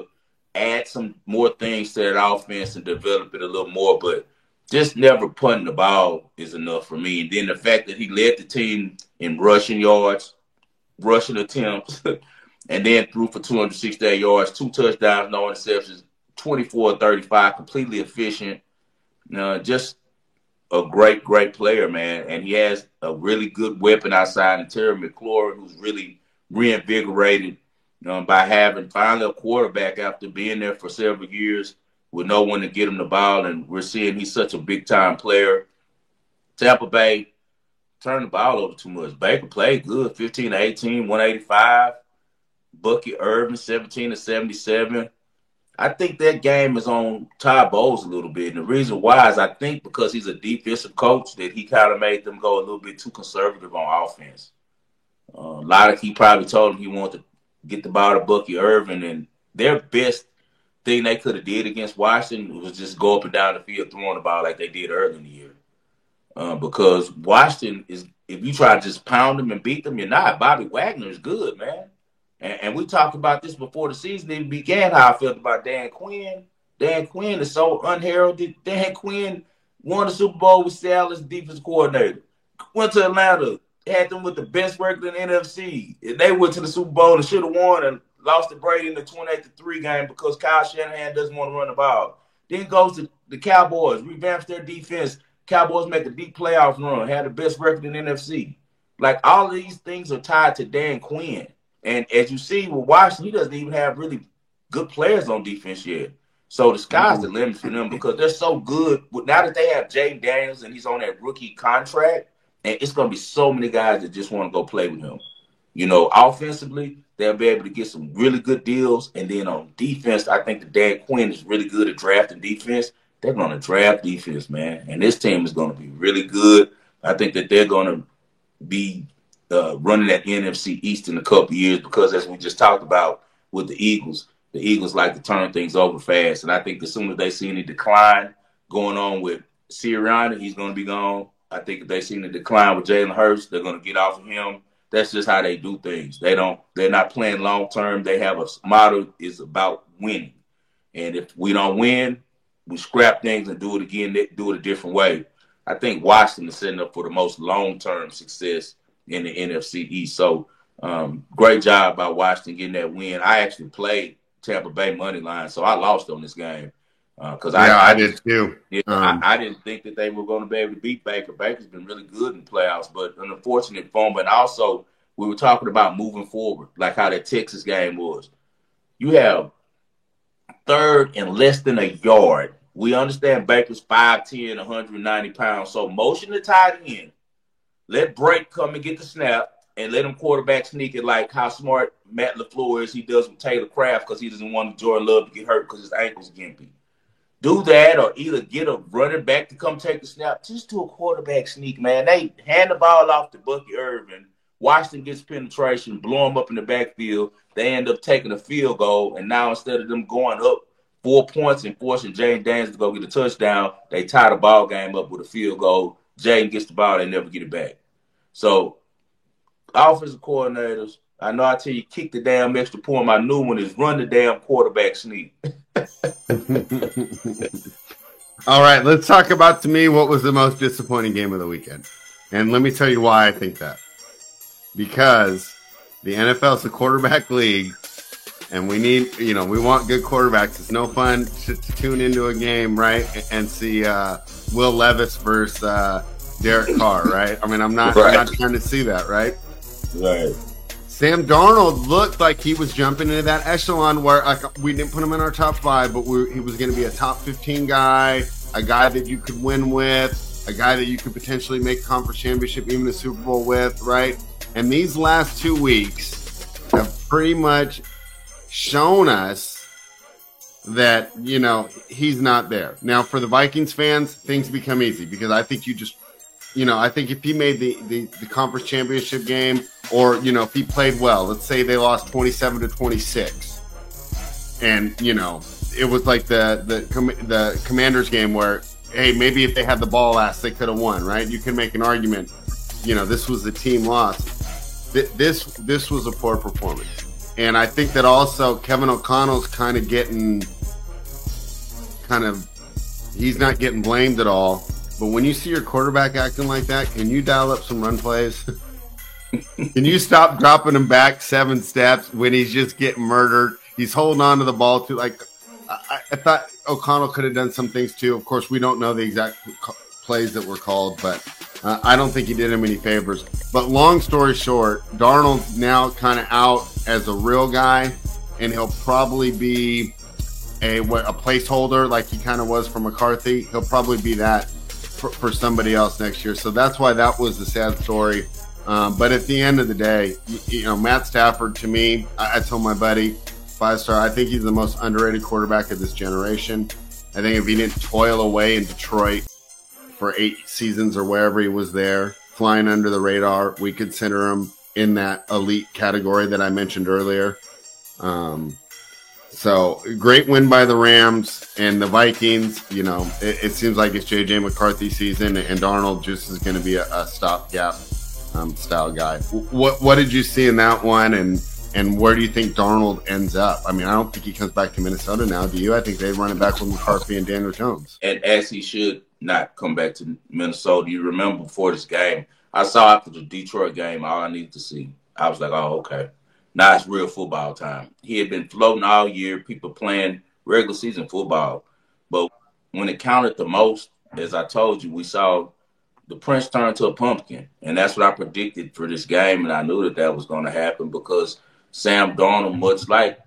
add some more things to that offense and develop it a little more, but just never punting the ball is enough for me. And then the fact that he led the team in rushing yards, rushing attempts, and then threw for two hundred sixty-eight yards, two touchdowns, no interceptions, twenty-four thirty-five, completely efficient. Uh, just a great, great player, man. And he has a really good weapon outside in Terry McLaurin, who's really reinvigorated um, by having finally a quarterback after being there for several years with no one to get him the ball. And we're seeing he's such a big-time player. Tampa Bay turned the ball over too much. Baker played good, fifteen to eighteen, one eighty-five. Bucky Irvin, seventeen to seventy-seven. I think that game is on Todd Bowles a little bit. And the reason why is I think because he's a defensive coach that he kind of made them go a little bit too conservative on offense. Uh, a lot of he probably told him he wanted to get the ball to Bucky Irvin, and their best thing they could have did against Washington was just go up and down the field throwing the ball like they did early in the year. Uh, because Washington is, if you try to just pound them and beat them, you're not. Bobby Wagner is good, man. And, and we talked about this before the season even began, how I felt about Dan Quinn. Dan Quinn is so unheralded. Dan Quinn won the Super Bowl with Seattle as defense coordinator. Went to Atlanta, had them with the best record in the N F C. And they went to the Super Bowl and should have won and lost to Brady in the twenty-eight to three game because Kyle Shanahan doesn't want to run the ball. Then goes to the Cowboys, revamps their defense. Cowboys make a deep playoff run, had the best record in the N F C. Like, all of these things are tied to Dan Quinn. And as you see with Washington, he doesn't even have really good players on defense yet. So the sky's mm-hmm. the limit for them because they're so good. Now that they have Jaden Daniels and he's on that rookie contract, and it's going to be so many guys that just want to go play with him. You know, offensively, they'll be able to get some really good deals. And then on defense, I think that Dan Quinn is really good at drafting defense. They're going to draft defense, man. And this team is going to be really good. I think that they're going to be uh, running that N F C East in a couple of years because, as we just talked about with the Eagles, the Eagles like to turn things over fast. And I think as soon as they see any decline going on with Sirianni, he's going to be gone. I think if they see any decline with Jalen Hurts, they're going to get off of him. That's just how they do things. They don't, they're not playing long term. They have a model is about winning. And if we don't win, we scrap things and do it again, do it a different way. I think Washington is setting up for the most long-term success in the N F C East. So um, great job by Washington getting that win. I actually played Tampa Bay money line, so I lost on this game. Because uh, yeah, I, I did too. Yeah, um, I, I didn't think that they were going to be able to beat Baker. Baker's been really good in playoffs, but an unfortunate form. But also, we were talking about moving forward, like how that Texas game was. You have third and less than a yard. We understand Baker's five ten, one hundred ninety pounds. So motion the tight end. Let Brake come and get the snap and let him quarterback sneak it like how smart Matt LaFleur is. He does with Taylor Kraft because he doesn't want Jordan Love to get hurt because his ankle's gimpy. Do that or either get a running back to come take the snap. Just do a quarterback sneak, man. They hand the ball off to Bucky Irvin. Washington gets penetration, blow them up in the backfield. They end up taking a field goal, and now instead of them going up four points and forcing Jaden Daniels to go get a touchdown, they tie the ball game up with a field goal. Jaden gets the ball, they never get it back. So, offensive coordinators, I know I tell you, kick the damn extra point. My new one is run the damn quarterback sneak. All right, let's talk about, to me, what was the most disappointing game of the weekend. And let me tell you why I think that. Because the N F L is a quarterback league, and we need, you know, we want good quarterbacks. It's no fun to, to tune into a game, right, and see uh, Will Levis versus uh, Derek Carr, right? I mean, I'm not, right. I'm not trying to see that, right? Right. Sam Darnold looked like he was jumping into that echelon where, like, we didn't put him in our top five, but we, he was going to be a top fifteen guy, a guy that you could win with, a guy that you could potentially make conference championship, even a Super Bowl with, right? And these last two weeks have pretty much shown us that, you know, he's not there. Now, for the Vikings fans, things become easy because I think you just, you know, I think if he made the, the, the conference championship game or, you know, if he played well, let's say they lost twenty-seven to twenty-six. And, you know, it was like the, the, the Commanders game where, hey, maybe if they had the ball last, they could have won, right? You can make an argument, you know, this was a team loss. This this was a poor performance, and I think that also Kevin O'Connell's kind of getting, kind of, he's not getting blamed at all. But when you see your quarterback acting like that, can you dial up some run plays? Can you stop dropping him back seven steps when he's just getting murdered? He's holding on to the ball too. Like, I, I thought O'Connell could have done some things too. Of course, we don't know the exact plays that were called, but uh, I don't think he did him any favors. But long story short, Darnold's now kind of out as a real guy, and he'll probably be a what, a placeholder like he kind of was for McCarthy. He'll probably be that for, for somebody else next year. So that's why that was the sad story. Um, but at the end of the day, you, you know, Matt Stafford, to me, I, I told my buddy, five star, I think he's the most underrated quarterback of this generation. I think if he didn't toil away in Detroit for eight seasons or wherever he was there, flying under the radar, we consider him in that elite category that I mentioned earlier. Um, so great win by the Rams and the Vikings. You know, it, it seems like it's J J McCarthy season, and Darnold just is going to be a, a stopgap um, style guy. What what did you see in that one, and and where do you think Darnold ends up? I mean, I don't think he comes back to Minnesota now. Do you? I think they run it back with McCarthy and Daniel Jones. And as he should not come back to Minnesota. You remember before this game, I saw after the Detroit game all I needed to see. I was like, oh, okay. Now it's real football time. He had been floating all year, people playing regular season football. But when it counted the most, as I told you, we saw the Prince turn to a pumpkin. And that's what I predicted for this game. And I knew that that was going to happen because Sam Darnold, much like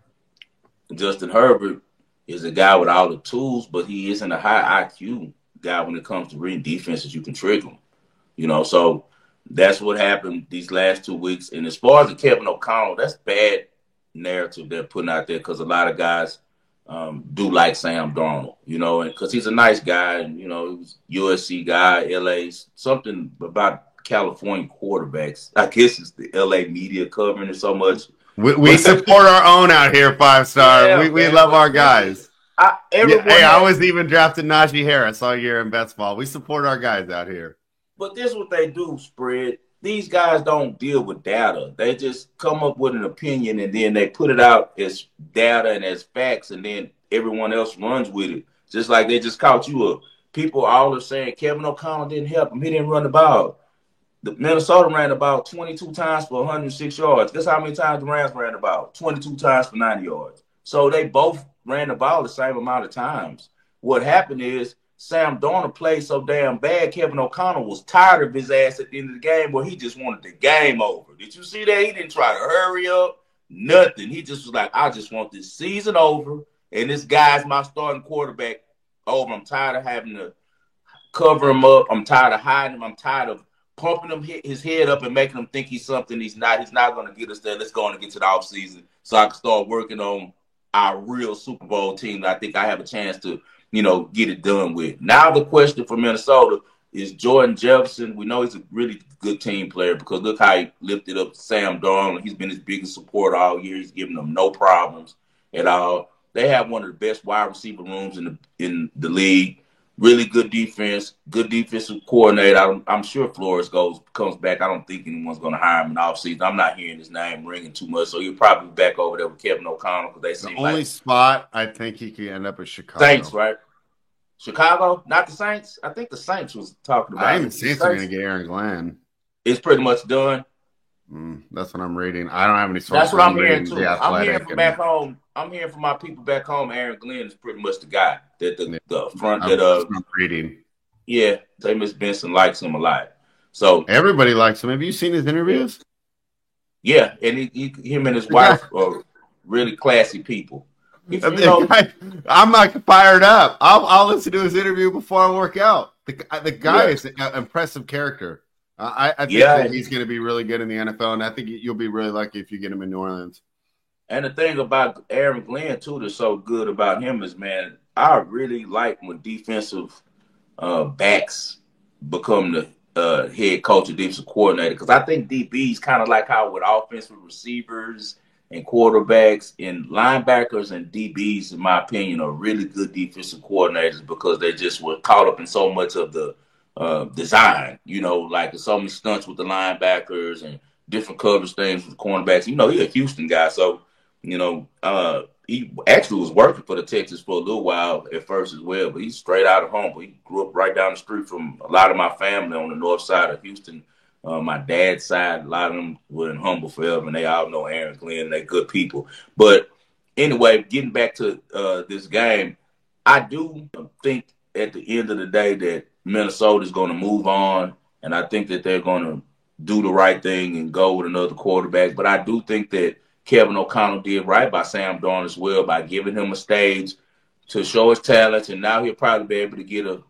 Justin Herbert, is a guy with all the tools, but he isn't a high I Q guy when it comes to reading defenses. You can trick him. You know, so that's what happened these last two weeks. And as far as the Kevin O'Connell, that's bad narrative they're putting out there because a lot of guys um, do like Sam Darnold, you know, and because he's a nice guy and, you know, he was U S C guy, L A, something about California quarterbacks. I guess it's the L A media covering it so much. We, we support our own out here, five star. Yeah, we we man, love our guys. I, yeah, hey, has, I was even drafting Najee Harris all year in best ball. We support our guys out here. But this is what they do, Spread. These guys don't deal with data. They just come up with an opinion and then they put it out as data and as facts, and then everyone else runs with it. Just like they just caught you up. People all are saying Kevin O'Connell didn't help him. He didn't run the ball. The Minnesota ran the ball twenty-two times for one hundred six yards. Guess how many times the Rams ran the ball? twenty-two times for ninety yards. So they both ran the ball the same amount of times. What happened is Sam Darnold played so damn bad, Kevin O'Connell was tired of his ass at the end of the game where he just wanted the game over. Did you see that? He didn't try to hurry up, nothing. He just was like, I just want this season over, and this guy's my starting quarterback over. I'm tired of having to cover him up. I'm tired of hiding him. I'm tired of pumping him his head up and making him think he's something he's not. He's not going to get us there. Let's go on and get to the offseason so I can start working on our real Super Bowl team that I think I have a chance to, you know, get it done with. Now the question for Minnesota is Jordan Jefferson. We know he's a really good team player because look how he lifted up Sam Darnold. He's been his biggest support all year. He's giving them no problems at all. They have one of the best wide receiver rooms in the in the league. Really good defense, good defensive coordinator. I'm, I'm sure Flores goes comes back. I don't think anyone's going to hire him in the offseason. I'm not hearing his name ringing too much, so he'll probably be back over there with Kevin O'Connell because they seem the only like spot I think he could end up is Chicago. Saints, right? Chicago, not the Saints. I think the Saints was talking about. I think the Saints are going to get Aaron Glenn. It's pretty much done. Mm, that's what I'm reading. I don't have any sources. That's what I'm hearing too. I'm hearing from and, back home. I'm hearing from my people back home. Aaron Glenn is pretty much the guy that the, the front I'm, that uh. I'm reading. Yeah, Jameis Benson likes him a lot. So everybody likes him. Have you seen his interviews? Yeah, and he, he him and his wife are really classy people. If, you know, I'm not fired up. I'll, I'll listen to his interview before I work out. The, the guy yeah. is an impressive character. Uh, I, I think yeah. that he's going to be really good in the N F L, and I think you'll be really lucky if you get him in New Orleans. And the thing about Aaron Glenn, too, that's so good about him is, man, I really like when defensive uh, backs become the uh, head coach or defensive coordinator because I think D B's kind of like how with offensive receivers and quarterbacks and linebackers and D Bs, in my opinion, are really good defensive coordinators because they just were caught up in so much of the uh, design, you know, like so many stunts with the linebackers and different coverage things with the cornerbacks. You know, he's a Houston guy, so You know, uh, he actually was working for the Texans for a little while at first as well, but he's straight out of Humble. He grew up right down the street from a lot of my family on the north side of Houston. Uh, my dad's side, a lot of them were in Humble forever, and they all know Aaron Glenn. They're good people. But anyway, getting back to uh, this game, I do think at the end of the day that Minnesota is going to move on, and I think that they're going to do the right thing and go with another quarterback. But I do think that Kevin O'Connell did right by Sam Darnold as well, by giving him a stage to show his talents, and now he'll probably be able to get a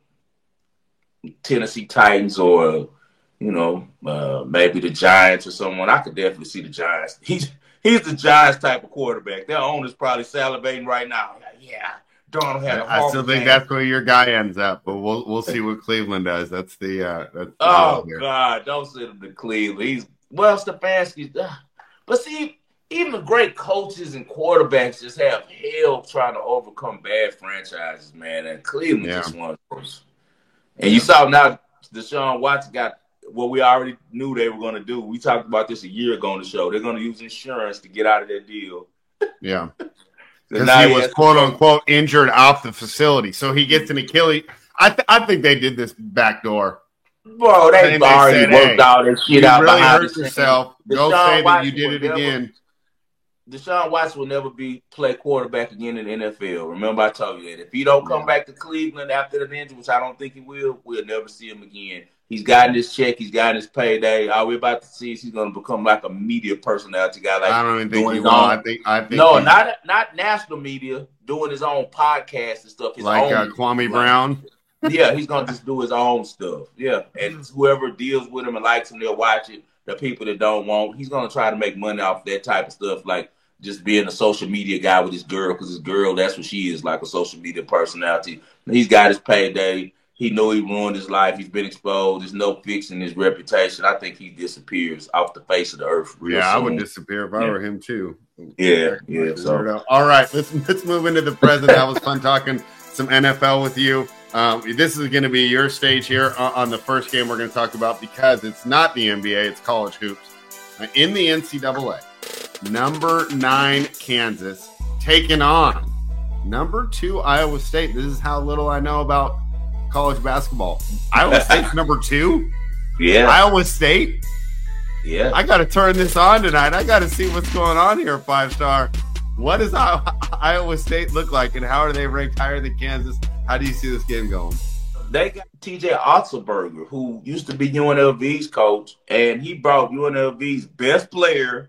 Tennessee Titans or, you know, uh, maybe the Giants or someone. I could definitely see the Giants. He's he's the Giants type of quarterback. Their owner's probably salivating right now. Yeah, Darnold had a I still think game. that's where your guy ends up, but we'll we'll see what Cleveland does. That's the uh, that's the oh God, don't send him to Cleveland. He's well, Stefanski's, uh, but see. Even the great coaches and quarterbacks just have hell trying to overcome bad franchises, man. And Cleveland yeah. just one of those. And you saw now Deshaun Watson got what we already knew they were going to do. We talked about this a year ago on the show. They're going to use insurance to get out of that deal. Yeah. Because he was, quote, unquote, injured off the facility. So he gets an Achilles. I, th- I think they did this backdoor. Bro, they already said, worked hey, all that shit you out really behind hurt yourself. Go say that you did it never, again. Deshaun Watson will never be play quarterback again in the N F L. Remember, I told you that. If he don't come yeah. back to Cleveland after the injury, which I don't think he will, we'll never see him again. He's gotten his check. He's gotten his payday. All we're about to see is he's going to become like a media personality guy. Like I don't even think he will. I think, I think no, not not national media, doing his own podcast and stuff. His like own, uh, Kwame Brown. Yeah, he's going to just do his own stuff. Yeah, and whoever deals with him and likes him, they'll watch it. The people that don't want, he's going to try to make money off that type of stuff, like just being a social media guy with his girl, because his girl, that's what she is, like a social media personality. He's got his payday. He knew he ruined his life. He's been exposed. There's no fixing his reputation. I think he disappears off the face of the earth. Real yeah, soon. I would disappear if I yeah. were him too. Yeah, yeah. So. All right, let's let's move into the present. That was fun talking some N F L with you. Um, this is going to be your stage here on the first game we're going to talk about, because it's not the N B A, it's college hoops. Uh, in the N C double A, number nine Kansas taking on number two Iowa State. This is how little I know about college basketball. Iowa State's number two? Yeah. Iowa State? Yeah. I got to turn this on tonight. I got to see what's going on here, Five Star. What does Iowa State look like, and how are they ranked higher than Kansas? How do you see this game going? They got T J Otzelberger, who used to be U N L V's coach, and he brought U N L V's best player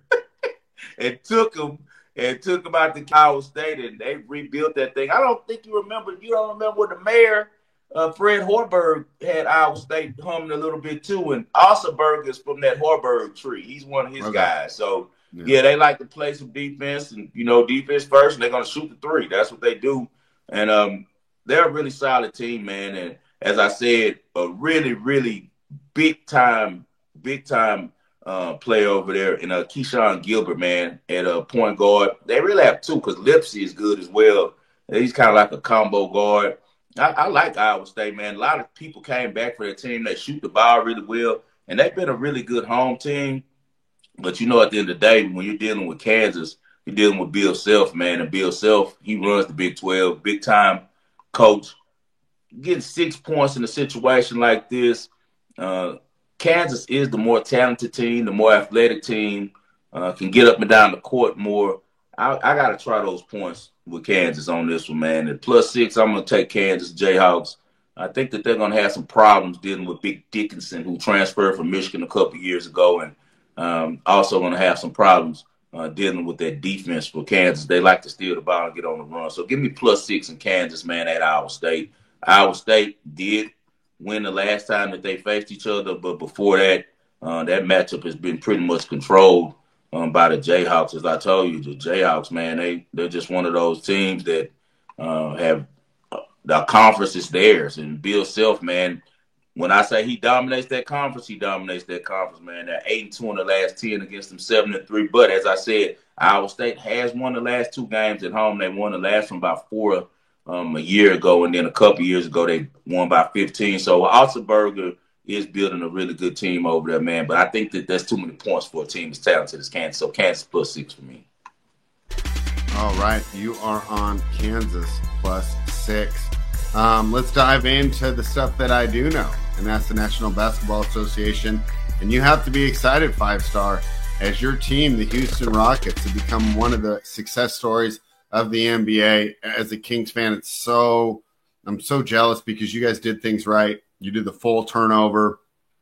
and took him and took him out to Iowa State, and they rebuilt that thing. I don't think you remember. You don't remember what the mayor, uh, Fred Hoiberg, had Iowa State humming a little bit too, and Otzelberger is from that Hoiberg tree. He's one of his okay. guys. So, yeah. yeah, they like to play some defense, and, you know, defense first, and they're going to shoot the three. That's what they do. And um, they're a really solid team, man. And as I said, a really, really big-time, big-time uh, player over there in uh, Keyshawn Gilbert, man, at a uh, point guard. They really have two, because Lipsy is good as well. He's kind of like a combo guard. I, I like Iowa State, man. A lot of people came back for their team. They shoot the ball really well, and they've been a really good home team. But, you know, at the end of the day, when you're dealing with Kansas, you're dealing with Bill Self, man. And Bill Self, he runs the Big twelve, big-time coach. Getting six points in a situation like this, uh, Kansas is the more talented team, the more athletic team, uh, can get up and down the court more. I, I got to try those points with Kansas on this one, man. At plus six, I'm going to take Kansas Jayhawks. I think that they're going to have some problems dealing with Big Dickinson, who transferred from Michigan a couple years ago, and um, also going to have some problems uh, dealing with that defense for Kansas. They like to steal the ball and get on the run. So give me plus six in Kansas, man, at Iowa State. Iowa State did win the last time that they faced each other, but before that, uh, that matchup has been pretty much controlled um, by the Jayhawks. As I told you, the Jayhawks, man, they, they're just one of those teams that uh, have uh, the conference is theirs. And Bill Self, man, when I say he dominates that conference, he dominates that conference, man. They're eight and two in the last ten against them, seven and three. But as I said, Iowa State has won the last two games at home. They won the last one by four Um, a year ago, and then a couple years ago they won by fifteen. So Otzelberger is building a really good team over there, man. But I think that that's too many points for a team as talented as Kansas. So Kansas plus six for me. All right, you are on Kansas plus six. Um, let's dive into the stuff that I do know, and that's the National Basketball Association. And you have to be excited, five-star, as your team, the Houston Rockets, have become one of the success stories of the N B A. As a Kings fan, it's so I'm so jealous because you guys did things right. You did the full turnover.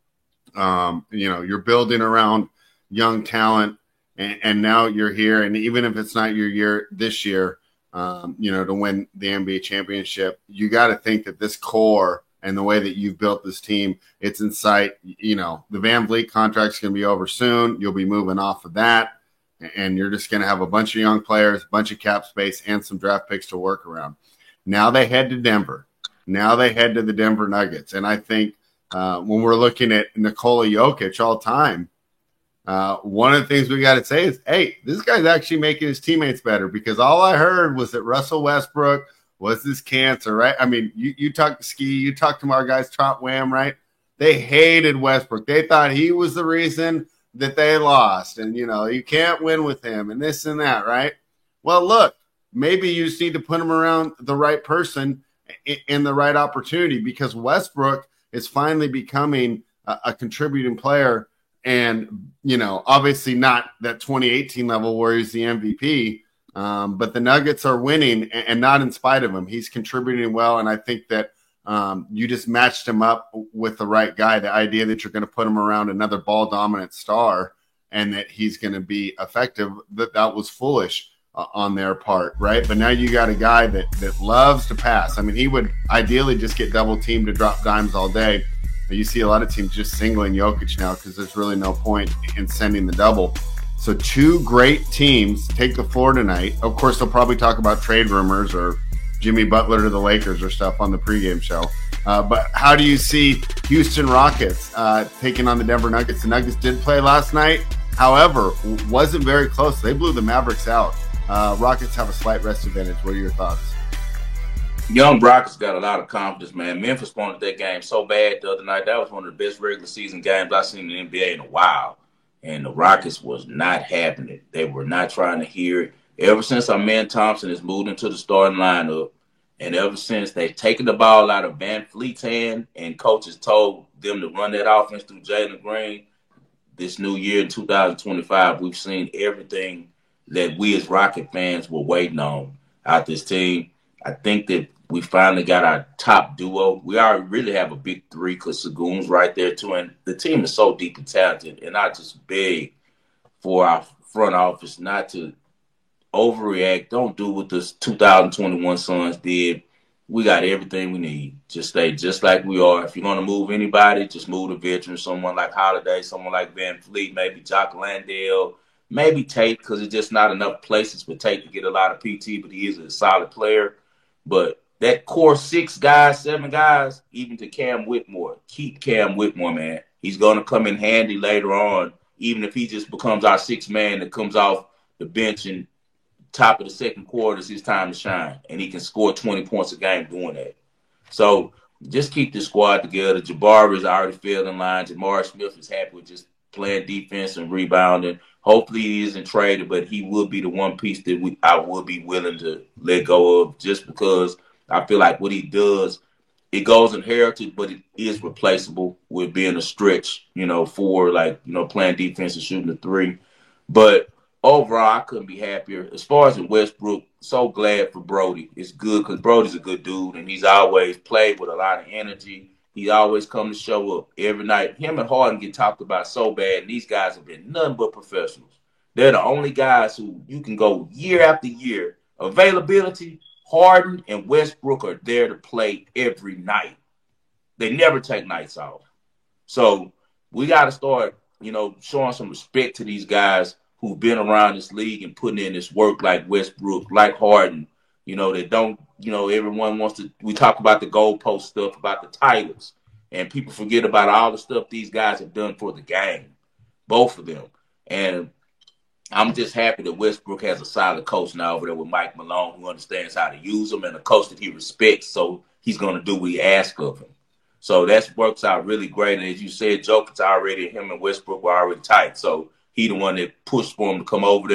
Um, you know, you're building around young talent, and, and now you're here. And even if it's not your year this year, um, you know, to win the N B A championship, you got to think that this core and the way that you've built this team, it's in sight. You know, the Van Vliet contract's going to be over soon. You'll be moving off of that, and you're just going to have a bunch of young players, a bunch of cap space, and some draft picks to work around. Now they head to Denver. Now they head to the Denver Nuggets. And I think uh, when we're looking at Nikola Jokic all time, uh, one of the things we got to say is, hey, this guy's actually making his teammates better, because all I heard was that Russell Westbrook was this cancer, right? I mean, you, you talk to Ski, you talk to our guys, Top Wham, right? They hated Westbrook. They thought he was the reason that they lost. And, you know, you can't win with him and this and that, right? Well, look, maybe you just need to put him around the right person in, in the right opportunity, because Westbrook is finally becoming a, a contributing player. And, you know, obviously not that twenty eighteen level where he's the M V P, um, but the Nuggets are winning, and, and not in spite of him. He's contributing well, and I think that um, you just matched him up with the right guy. The idea that you're going to put him around another ball-dominant star and that he's going to be effective, that that was foolish uh, on their part, right? But now you got a guy that, that loves to pass. I mean, he would ideally just get double-teamed to drop dimes all day. You see a lot of teams just singling Jokic now because there's really no point in sending the double. So two great teams take the floor tonight. Of course, they'll probably talk about trade rumors or Jimmy Butler to the Lakers or stuff on the pregame show. Uh, but how do you see Houston Rockets uh, taking on the Denver Nuggets? The Nuggets did play last night. However, wasn't very close. They blew the Mavericks out. Uh, Rockets have a slight rest advantage. What are your thoughts? Young Rockets got a lot of confidence, man. Memphis wanted that game so bad the other night. That was one of the best regular season games I've seen in the N B A in a while. And the Rockets was not having it. They were not trying to hear it. Ever since Amen Thompson has moved into the starting lineup, and ever since they've taken the ball out of Van Vliet's hand and coaches told them to run that offense through Jalen Green, this new year in two thousand twenty-five, we've seen everything that we as Rocket fans were waiting on out this team. I think that we finally got our top duo. We already really have a big three because Sagoon's right there too. And the team is so deep and talented. And I just beg for our front office not to overreact. Don't do what this two thousand twenty-one Suns did. We got everything we need. Just stay just like we are. If you're going to move anybody, just move the veteran. Someone like Holiday, someone like Van Vliet, maybe Jock Landale, maybe Tate, because it's just not enough places for Tate to get a lot of P T, but he is a solid player. But that core six guys, seven guys, even to Cam Whitmore, keep Cam Whitmore, man. He's going to come in handy later on, even if he just becomes our sixth man that comes off the bench and top of the second quarter is his time to shine, and he can score twenty points a game doing that. So just keep this squad together. Jabari is already filled in line. Jamar Smith is happy with just playing defense and rebounding. Hopefully he isn't traded, but he will be the one piece that we I would be willing to let go of, just because I feel like what he does, it goes inherited, but it is replaceable with being a stretch, you know, for like, you know, playing defense and shooting the three. But overall, I couldn't be happier. As far as in Westbrook, so glad for Brody. It's good because Brody's a good dude, and he's always played with a lot of energy. He always come to show up every night. Him and Harden get talked about so bad, and these guys have been nothing but professionals. They're the only guys who you can go year after year. Availability, Harden and Westbrook are there to play every night. They never take nights off. So we got to start, you know, showing some respect to these guys who've been around this league and putting in this work, like Westbrook, like Harden, you know, that don't, you know, everyone wants to, we talk about the goalpost stuff, about the titles, and people forget about all the stuff these guys have done for the game, both of them. And I'm just happy that Westbrook has a solid coach now over there with Mike Malone, who understands how to use him, and a coach that he respects, so he's going to do what he asks of him. So that works out really great. And as you said, Jokic's already, him and Westbrook were already tight. So he the one that pushed for him to come over there.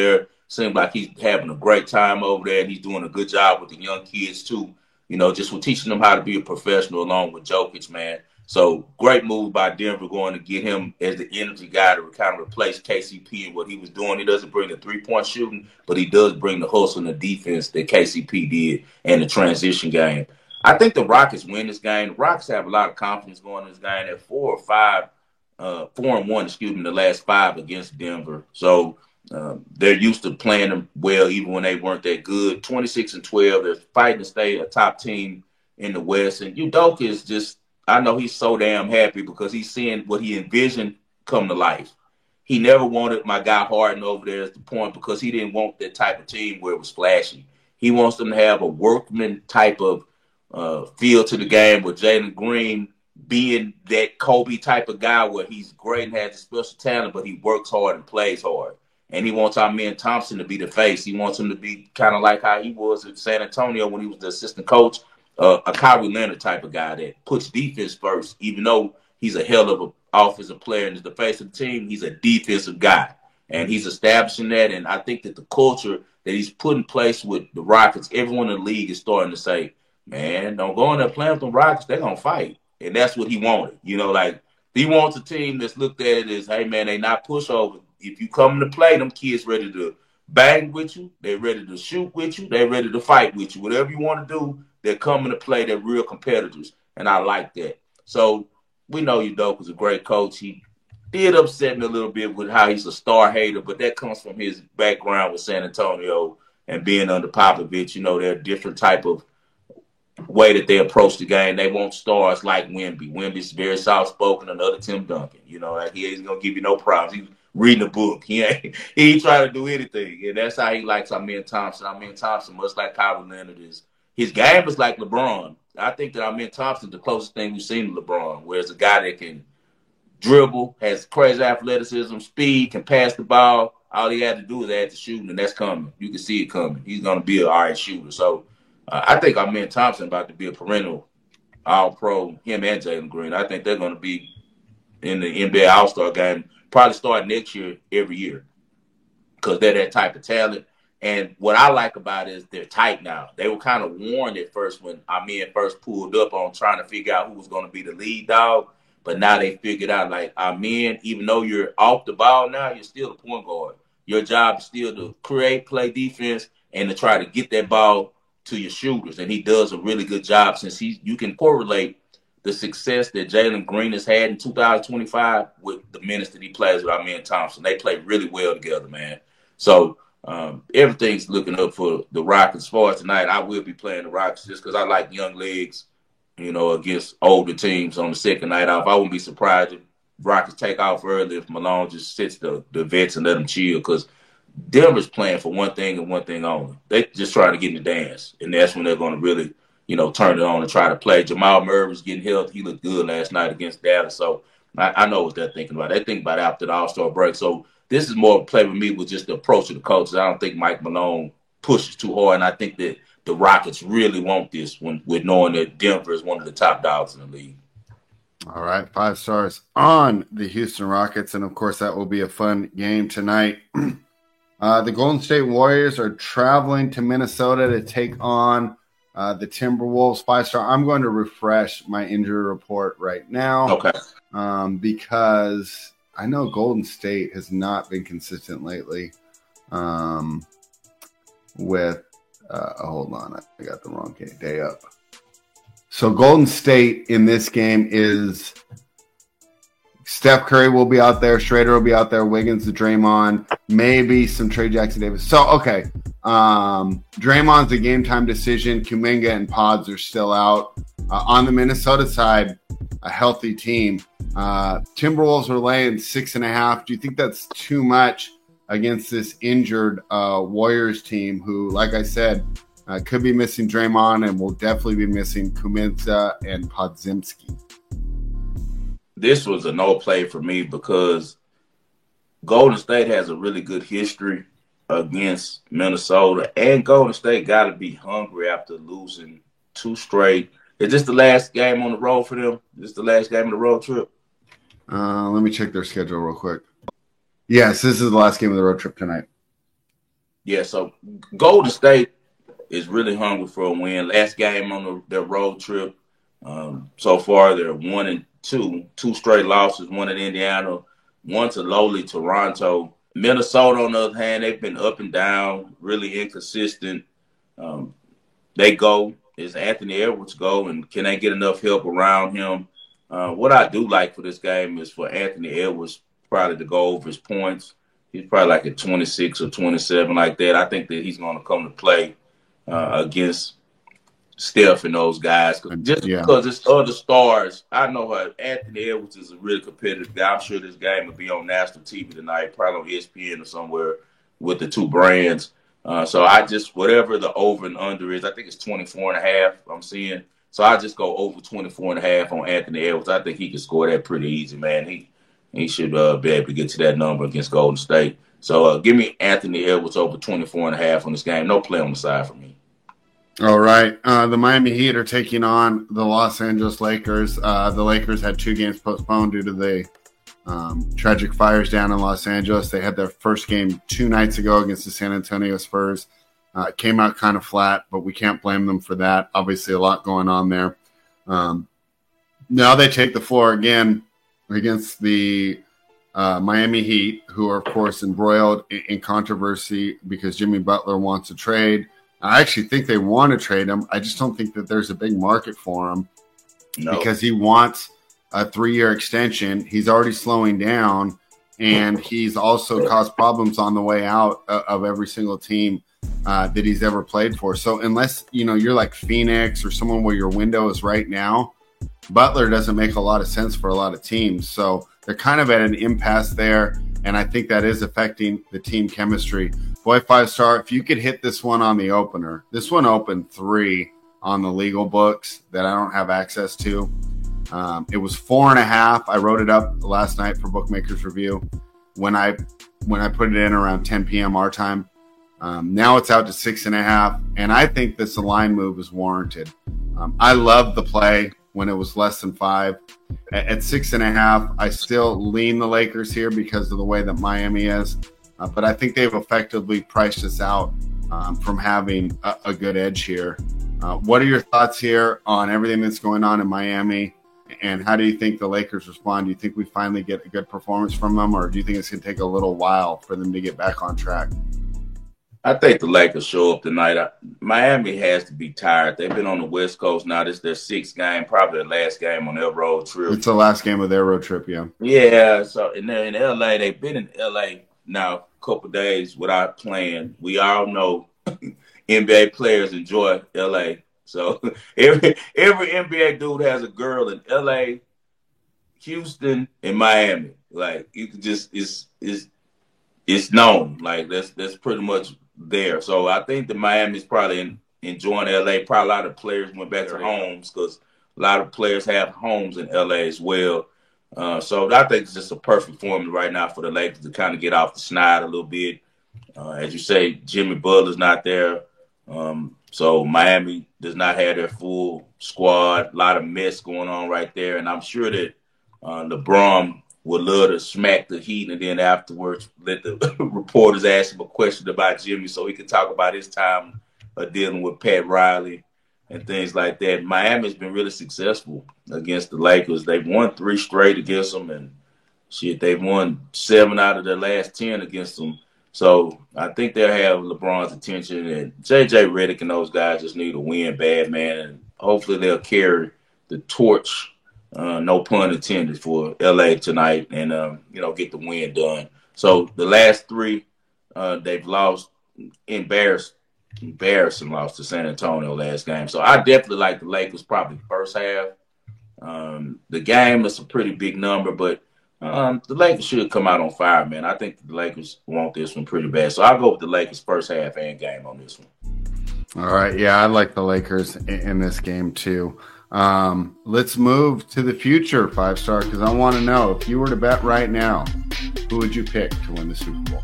Seems like he's having a great time over there, and he's doing a good job with the young kids too. You know, just for teaching them how to be a professional along with Jokic, man. So great move by Denver going to get him as the energy guy to kind of replace K C P and what he was doing. He doesn't bring the three-point shooting, but he does bring the hustle and the defense that K C P did and the transition game. I think the Rockets win this game. The Rockets have a lot of confidence going in this game. They're four or five, uh, four and one, excuse me, the last five against Denver. So uh, they're used to playing them well even when they weren't that good. twenty-six and twelve, they're fighting to stay a top team in the West. And Udoka is just, I know he's so damn happy because he's seeing what he envisioned come to life. He never wanted my guy Harden over there at the point because he didn't want that type of team where it was flashy. He wants them to have a workman type of uh, feel to the game with Jalen Green being that Kobe type of guy where he's great and has a special talent, but he works hard and plays hard. And he wants our man Thompson to be the face. He wants him to be kind of like how he was at San Antonio when he was the assistant coach. Uh, a Kawhi Leonard type of guy that puts defense first, even though he's a hell of an offensive player and is the face of the team, he's a defensive guy. And he's establishing that. And I think that the culture that he's put in place with the Rockets, everyone in the league is starting to say, man, don't go in there playing with the Rockets. They're going to fight. And that's what he wanted. You know, like he wants a team that's looked at it as, hey, man, they not pushovers. If you come to play, them kids ready to bang with you. They're ready to shoot with you. They're ready to fight with you. Whatever you want to do, they're coming to play. They're real competitors, and I like that. So we know Udoka's a great coach. He did upset me a little bit with how he's a star hater, but that comes from his background with San Antonio and being under Popovich. You know, they're a different type of way that they approach the game. They want stars like Wemby. Wemby's very soft-spoken, another Tim Duncan. You know, like he ain't going to give you no problems. He's reading a book. He ain't, he ain't trying to do anything, and that's how he likes Amen Thompson. Amen Thompson, much like Kawhi Leonard is. His game is like LeBron. I think that Amen Thompson's the closest thing we've seen to LeBron, where it's a guy that can dribble, has crazy athleticism, speed, can pass the ball. All he had to do is add to shooting, and that's coming. You can see it coming. He's going to be an all right shooter. So uh, I think Amen Thompson about to be a perennial all-pro, him and Jalen Green. I think they're going to be in the N B A All-Star game, probably start next year every year because they're that type of talent. And what I like about it is they're tight now. They were kind of warned at first when Amen first pulled up on trying to figure out who was going to be the lead dog. But now they figured out, like, Amen, even though you're off the ball now, you're still the point guard. Your job is still to create, play defense, and to try to get that ball to your shooters. And he does a really good job since he you can correlate the success that Jalen Green has had in two thousand twenty-five with the minutes that he plays with Amen Thompson. They play really well together, man. So, Um, everything's looking up for the Rockets. As far as tonight, I will be playing the Rockets just because I like young legs, you know, against older teams on the second night off. I wouldn't be surprised if Rockets take off early if Malone just sits the, the vets and let them chill because Denver's playing for one thing and one thing only. They just trying to get in the dance, and that's when they're going to really, you know, turn it on and try to play. Jamal Murray's getting healthy. He looked good last night against Dallas, so I, I know what they're thinking about. They think about it after the All-Star break, so this is more of a play with me with just the approach of the coaches. I don't think Mike Malone pushes too hard, and I think that the Rockets really want this when with knowing that Denver is one of the top dogs in the league. All right, five stars on the Houston Rockets, and of course that will be a fun game tonight. uh, the Golden State Warriors are traveling to Minnesota to take on uh, the Timberwolves. Five star. I'm going to refresh my injury report right now. Okay. Um, because I know Golden State has not been consistent lately um, with uh, – hold on. I got the wrong day up. So Golden State in this game is Steph Curry will be out there. Schrader will be out there. Wiggins, the Draymond, maybe some Trey Jackson-Davis. So, okay. Um, Draymond's a game-time decision. Kuminga and Pods are still out. Uh, on the Minnesota side, a healthy team. Uh, Timberwolves are laying six and a half. Do you think that's too much against this injured uh, Warriors team who, like I said, uh, could be missing Draymond and will definitely be missing Kuminga and Podziemski? This was a no play for me because Golden State has a really good history against Minnesota, and Golden State got to be hungry after losing two straight. Is this the last game on the road for them? Is this the last game of the road trip? Uh, let me check their schedule real quick. Yes, this is the last game of the road trip tonight. Yeah, so Golden State is really hungry for a win. Last game on the, their road trip. Um, so far, they're one and two, two straight losses, one in Indiana, one to lowly Toronto. Minnesota, on the other hand, they've been up and down, really inconsistent. Um, they go, is Anthony Edwards go, and can they get enough help around him? Uh, what I do like for this game is for Anthony Edwards probably to go over his points. He's probably like at twenty-six or twenty-seven like that. I think that he's going to come to play uh, against Steph and those guys. Just yeah. because it's other stars. I know her. Anthony Edwards is a really competitive guy. I'm sure this game will be on national T V tonight, probably on E S P N or somewhere with the two brands. Uh, so I just, whatever the over and under is, I think it's twenty-four and a half I'm seeing. So I just go over twenty-four and a half on Anthony Edwards. I think he can score that pretty easy, man. He he should uh, be able to get to that number against Golden State. So uh, give me Anthony Edwards over twenty-four and a half on this game. No play on the side for me. All right. Uh, the Miami Heat are taking on the Los Angeles Lakers. Uh, the Lakers had two games postponed due to the um, tragic fires down in Los Angeles. They had their first game two nights ago against the San Antonio Spurs. Uh, it came out kind of flat, but we can't blame them for that. Obviously, a lot going on there. Um, now they take the floor again against the uh, Miami Heat, who are, of course, embroiled in, in controversy because Jimmy Butler wants a trade. I actually think they want to trade him. I just don't think that there's a big market for him no. because he wants a three-year extension. He's already slowing down, and he's also caused problems on the way out of every single team uh, that he's ever played for. So unless, you know, you're like Phoenix or someone where your window is right now, Butler doesn't make a lot of sense for a lot of teams. So they're kind of at an impasse there, and I think that is affecting the team chemistry. Boy, five star, if you could hit this one on the opener, this one opened three on the legal books that I don't have access to. Um, it was four and a half. I wrote it up last night for Bookmakers Review when I when I put it in around ten p.m. our time. Um, now it's out to six and a half, and I think this line move is warranted. Um, I love the play when it was less than five. At, at six and a half, I still lean the Lakers here because of the way that Miami is. Uh, but I think they've effectively priced us out um, from having a, a good edge here. Uh, what are your thoughts here on everything that's going on in Miami? And how do you think the Lakers respond? Do you think we finally get a good performance from them, or do you think it's going to take a little while for them to get back on track? I think the Lakers show up tonight. I, Miami has to be tired. They've been on the West Coast now. This is their sixth game, probably the last game on their road trip. It's the last game of their road trip, yeah. Yeah, so and they're in L A. They've been in L A now a couple days without playing. We all know N B A players enjoy L A. So every every N B A dude has a girl in L A, Houston, and Miami. Like you could just it's it's it's known. Like that's that's pretty much there. So I think the Miami's probably in, enjoying L A. Probably a lot of players went back to homes because a lot of players have homes in L A as well. Uh, so I think it's just a perfect formula right now for the Lakers to kind of get off the schneid a little bit. Uh, as you say, Jimmy Butler's not there. Um, so Miami does not have their full squad. A lot of mess going on right there. And I'm sure that uh, LeBron would love to smack the Heat and then afterwards let the reporters ask him a question about Jimmy so he can talk about his time uh, dealing with Pat Riley and things like that. Miami's been really successful against the Lakers. They've won three straight against them, and shit, they've won seven out of their last ten against them. So I think they'll have LeBron's attention, and J J Redick and those guys just need a win bad, man, and hopefully they'll carry the torch, uh, no pun intended, for L A tonight and, um, you know, get the win done. So the last three, uh, they've lost, embarrassed, embarrassing loss to San Antonio last game. So I definitely like the Lakers probably first half. Um, the game is a pretty big number, but um, the Lakers should come out on fire, man. I think the Lakers want this one pretty bad. So I'll go with the Lakers first half and game on this one. All right. Yeah, I like the Lakers in, in this game too. Um, let's move to the future, Five Star, because I want to know, if you were to bet right now, who would you pick to win the Super Bowl?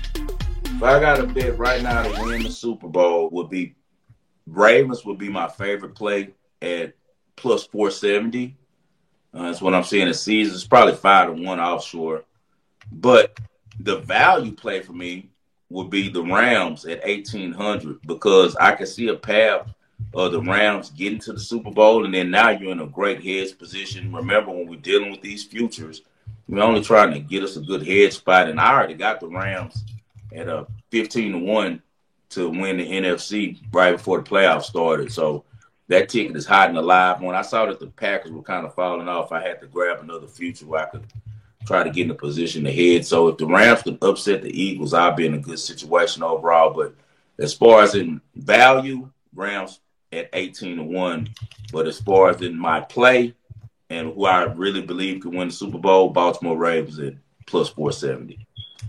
If I got to bet right now to win the Super Bowl, would be Ravens would be my favorite play at plus four seventy. Uh, that's what I'm seeing this season. It's probably five to one offshore. But the value play for me would be the Rams at eighteen hundred because I can see a path of the Rams getting to the Super Bowl, and then now you're in a great hedge position. Remember, when we're dealing with these futures, we're only trying to get us a good hedge spot, and I already got the Rams at a fifteen to one to win the N F C right before the playoffs started. So that ticket is hot and alive. When I saw that the Packers were kind of falling off, I had to grab another future where I could try to get in a position to head. So if the Rams could upset the Eagles, I'll be in a good situation overall. But as far as in value, Rams at eighteen to one. But as far as in my play and who I really believe could win the Super Bowl, Baltimore Ravens at plus four seventy.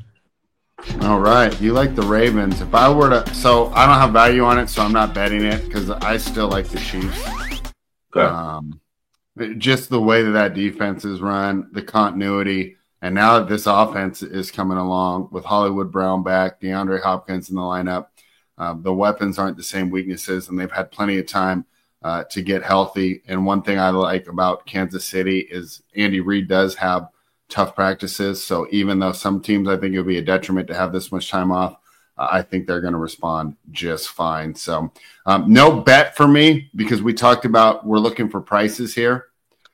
All right. You like the Ravens. If I were to – so I don't have value on it, so I'm not betting it because I still like the Chiefs. Okay. Um, just the way that that defense is run, the continuity, and now that this offense is coming along with Hollywood Brown back, DeAndre Hopkins in the lineup, uh, the weapons aren't the same weaknesses, and they've had plenty of time uh, to get healthy. And one thing I like about Kansas City is Andy Reid does have tough practices. So even though some teams, I think it would be a detriment to have this much time off, uh, I think they're going to respond just fine. So um, no bet for me because we talked about we're looking for prices here.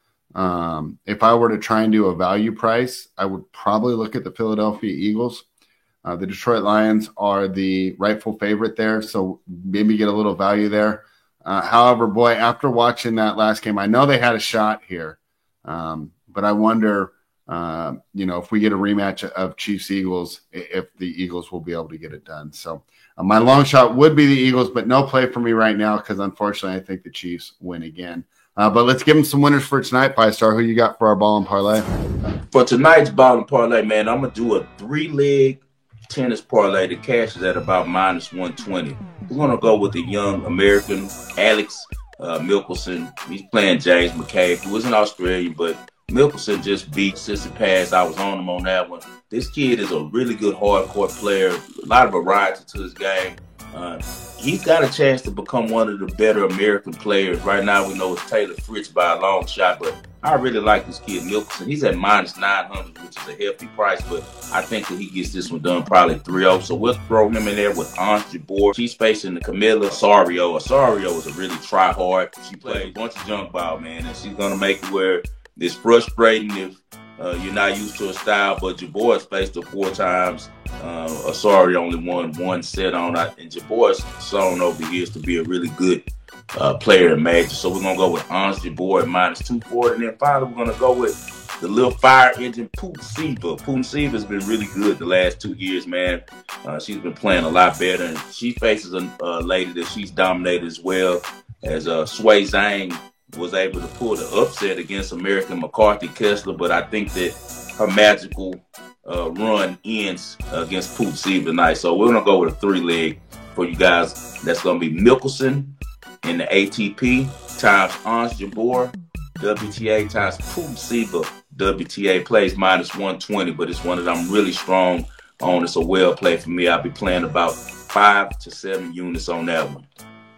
Um, if I were to try and do a value price, I would probably look at the Philadelphia Eagles. Uh, the Detroit Lions are the rightful favorite there, so maybe get a little value there. Uh, however, boy, after watching that last game, I know they had a shot here, um, but I wonder – Uh, you know, if we get a rematch of Chiefs-Eagles, if the Eagles will be able to get it done. So uh, my long shot would be the Eagles, but no play for me right now because, unfortunately, I think the Chiefs win again. Uh, but let's give them some winners for tonight, Five-Star. Who you got for our ball and parlay? For tonight's ball and parlay, man, I'm going to do a three-leg tennis parlay. The cash is at about minus one twenty. We're going to go with the young American, Alex uh, Michelsen. He's playing James McCabe, who is an Australian, but Mickelson just beat Sissy Pass. I was on him on that one. This kid is a really good hardcourt player. A lot of variety to his game. Uh, he's got a chance to become one of the better American players. Right now we know it's Taylor Fritz by a long shot, but I really like this kid Mickelson. He's at minus nine hundred, which is a hefty price, but I think that he gets this one done probably three oh. So we'll throw him in there with Ons Jabeur. She's facing the Camila Osorio. Osorio is a really try-hard. She plays a bunch of junk ball, man, and she's going to make it where it's frustrating if uh, you're not used to a style, but Jabeur has faced her four times. Uh, Osorio only won one set on it, and Jabeur's shown over the years to be a really good uh, player in major. So we're going to go with Ons Jabeur at minus two forty, and then finally we're going to go with the little fire engine, Putintseva. Putintseva has been really good the last two years, man. Uh, she's been playing a lot better, and she faces a uh, lady that she's dominated as well as uh, Sui Zhang was able to pull the upset against American McCarthy Kessler, but I think that her magical uh, run ends uh, against Putintseva tonight. So we're going to go with a three-leg for you guys. That's going to be Mickelson in the A T P times Ons Jabeur, W T A times Putintseva. W T A plays minus one twenty, but it's one that I'm really strong on. It's a well play for me. I'll be playing about five to seven units on that one.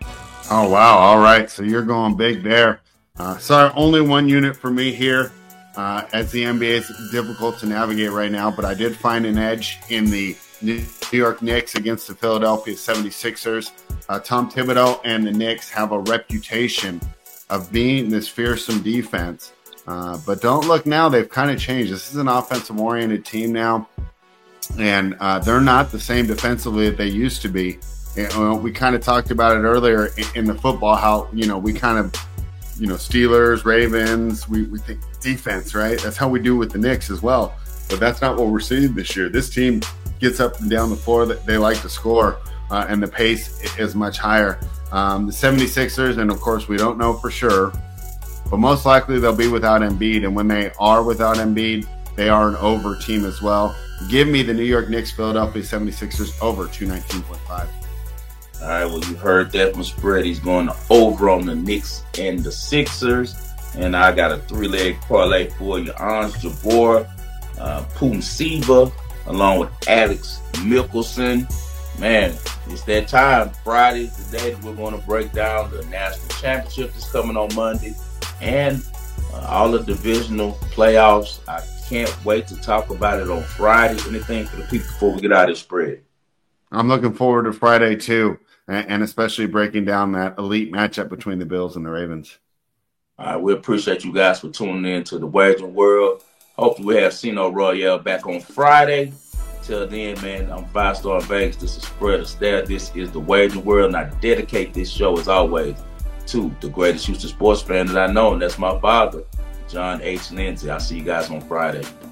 Oh, wow. All right. So you're going big there. Uh, sorry, only one unit for me here uh, as the N B A is difficult to navigate right now, but I did find an edge in the New York Knicks against the Philadelphia seventy-sixers. Uh, Tom Thibodeau and the Knicks have a reputation of being this fearsome defense, uh, but don't look now. They've kind of changed. This is an offensive-oriented team now, and uh, they're not the same defensively that they used to be. You know, we kind of talked about it earlier in the football, how, you know, we kind of, you know, Steelers, Ravens, we, we think defense, right? That's how we do with the Knicks as well. But that's not what we're seeing this year. This team gets up and down the floor. That they like to score, uh, and the pace is much higher. Um, the seventy-sixers, and of course, we don't know for sure, but most likely they'll be without Embiid. And when they are without Embiid, they are an over team as well. Give me the New York Knicks, Philadelphia seventy-sixers over two nineteen point five. All right, well, you heard that from Spread. He's going over on the Knicks and the Sixers. And I got a three-leg parlay for you. Ons Jabeur, uh, Putintseva, along with Alex Mickelson. Man, it's that time. Friday is the day that we're going to break down the national championship that's coming on Monday. And uh, all the divisional playoffs. I can't wait to talk about it on Friday. Anything for the people before we get out of this Spread? I'm looking forward to Friday too, and especially breaking down that elite matchup between the Bills and the Ravens. All right, we appreciate you guys for tuning in to the Wagering World. Hopefully we have Sino Royale back on Friday. Till then, man, I'm Five Star Vegas. This is Fred Astaire. This is the Wagering World, and I dedicate this show, as always, to the greatest Houston sports fan that I know, and that's my father, John H. Lindsay. I'll see you guys on Friday.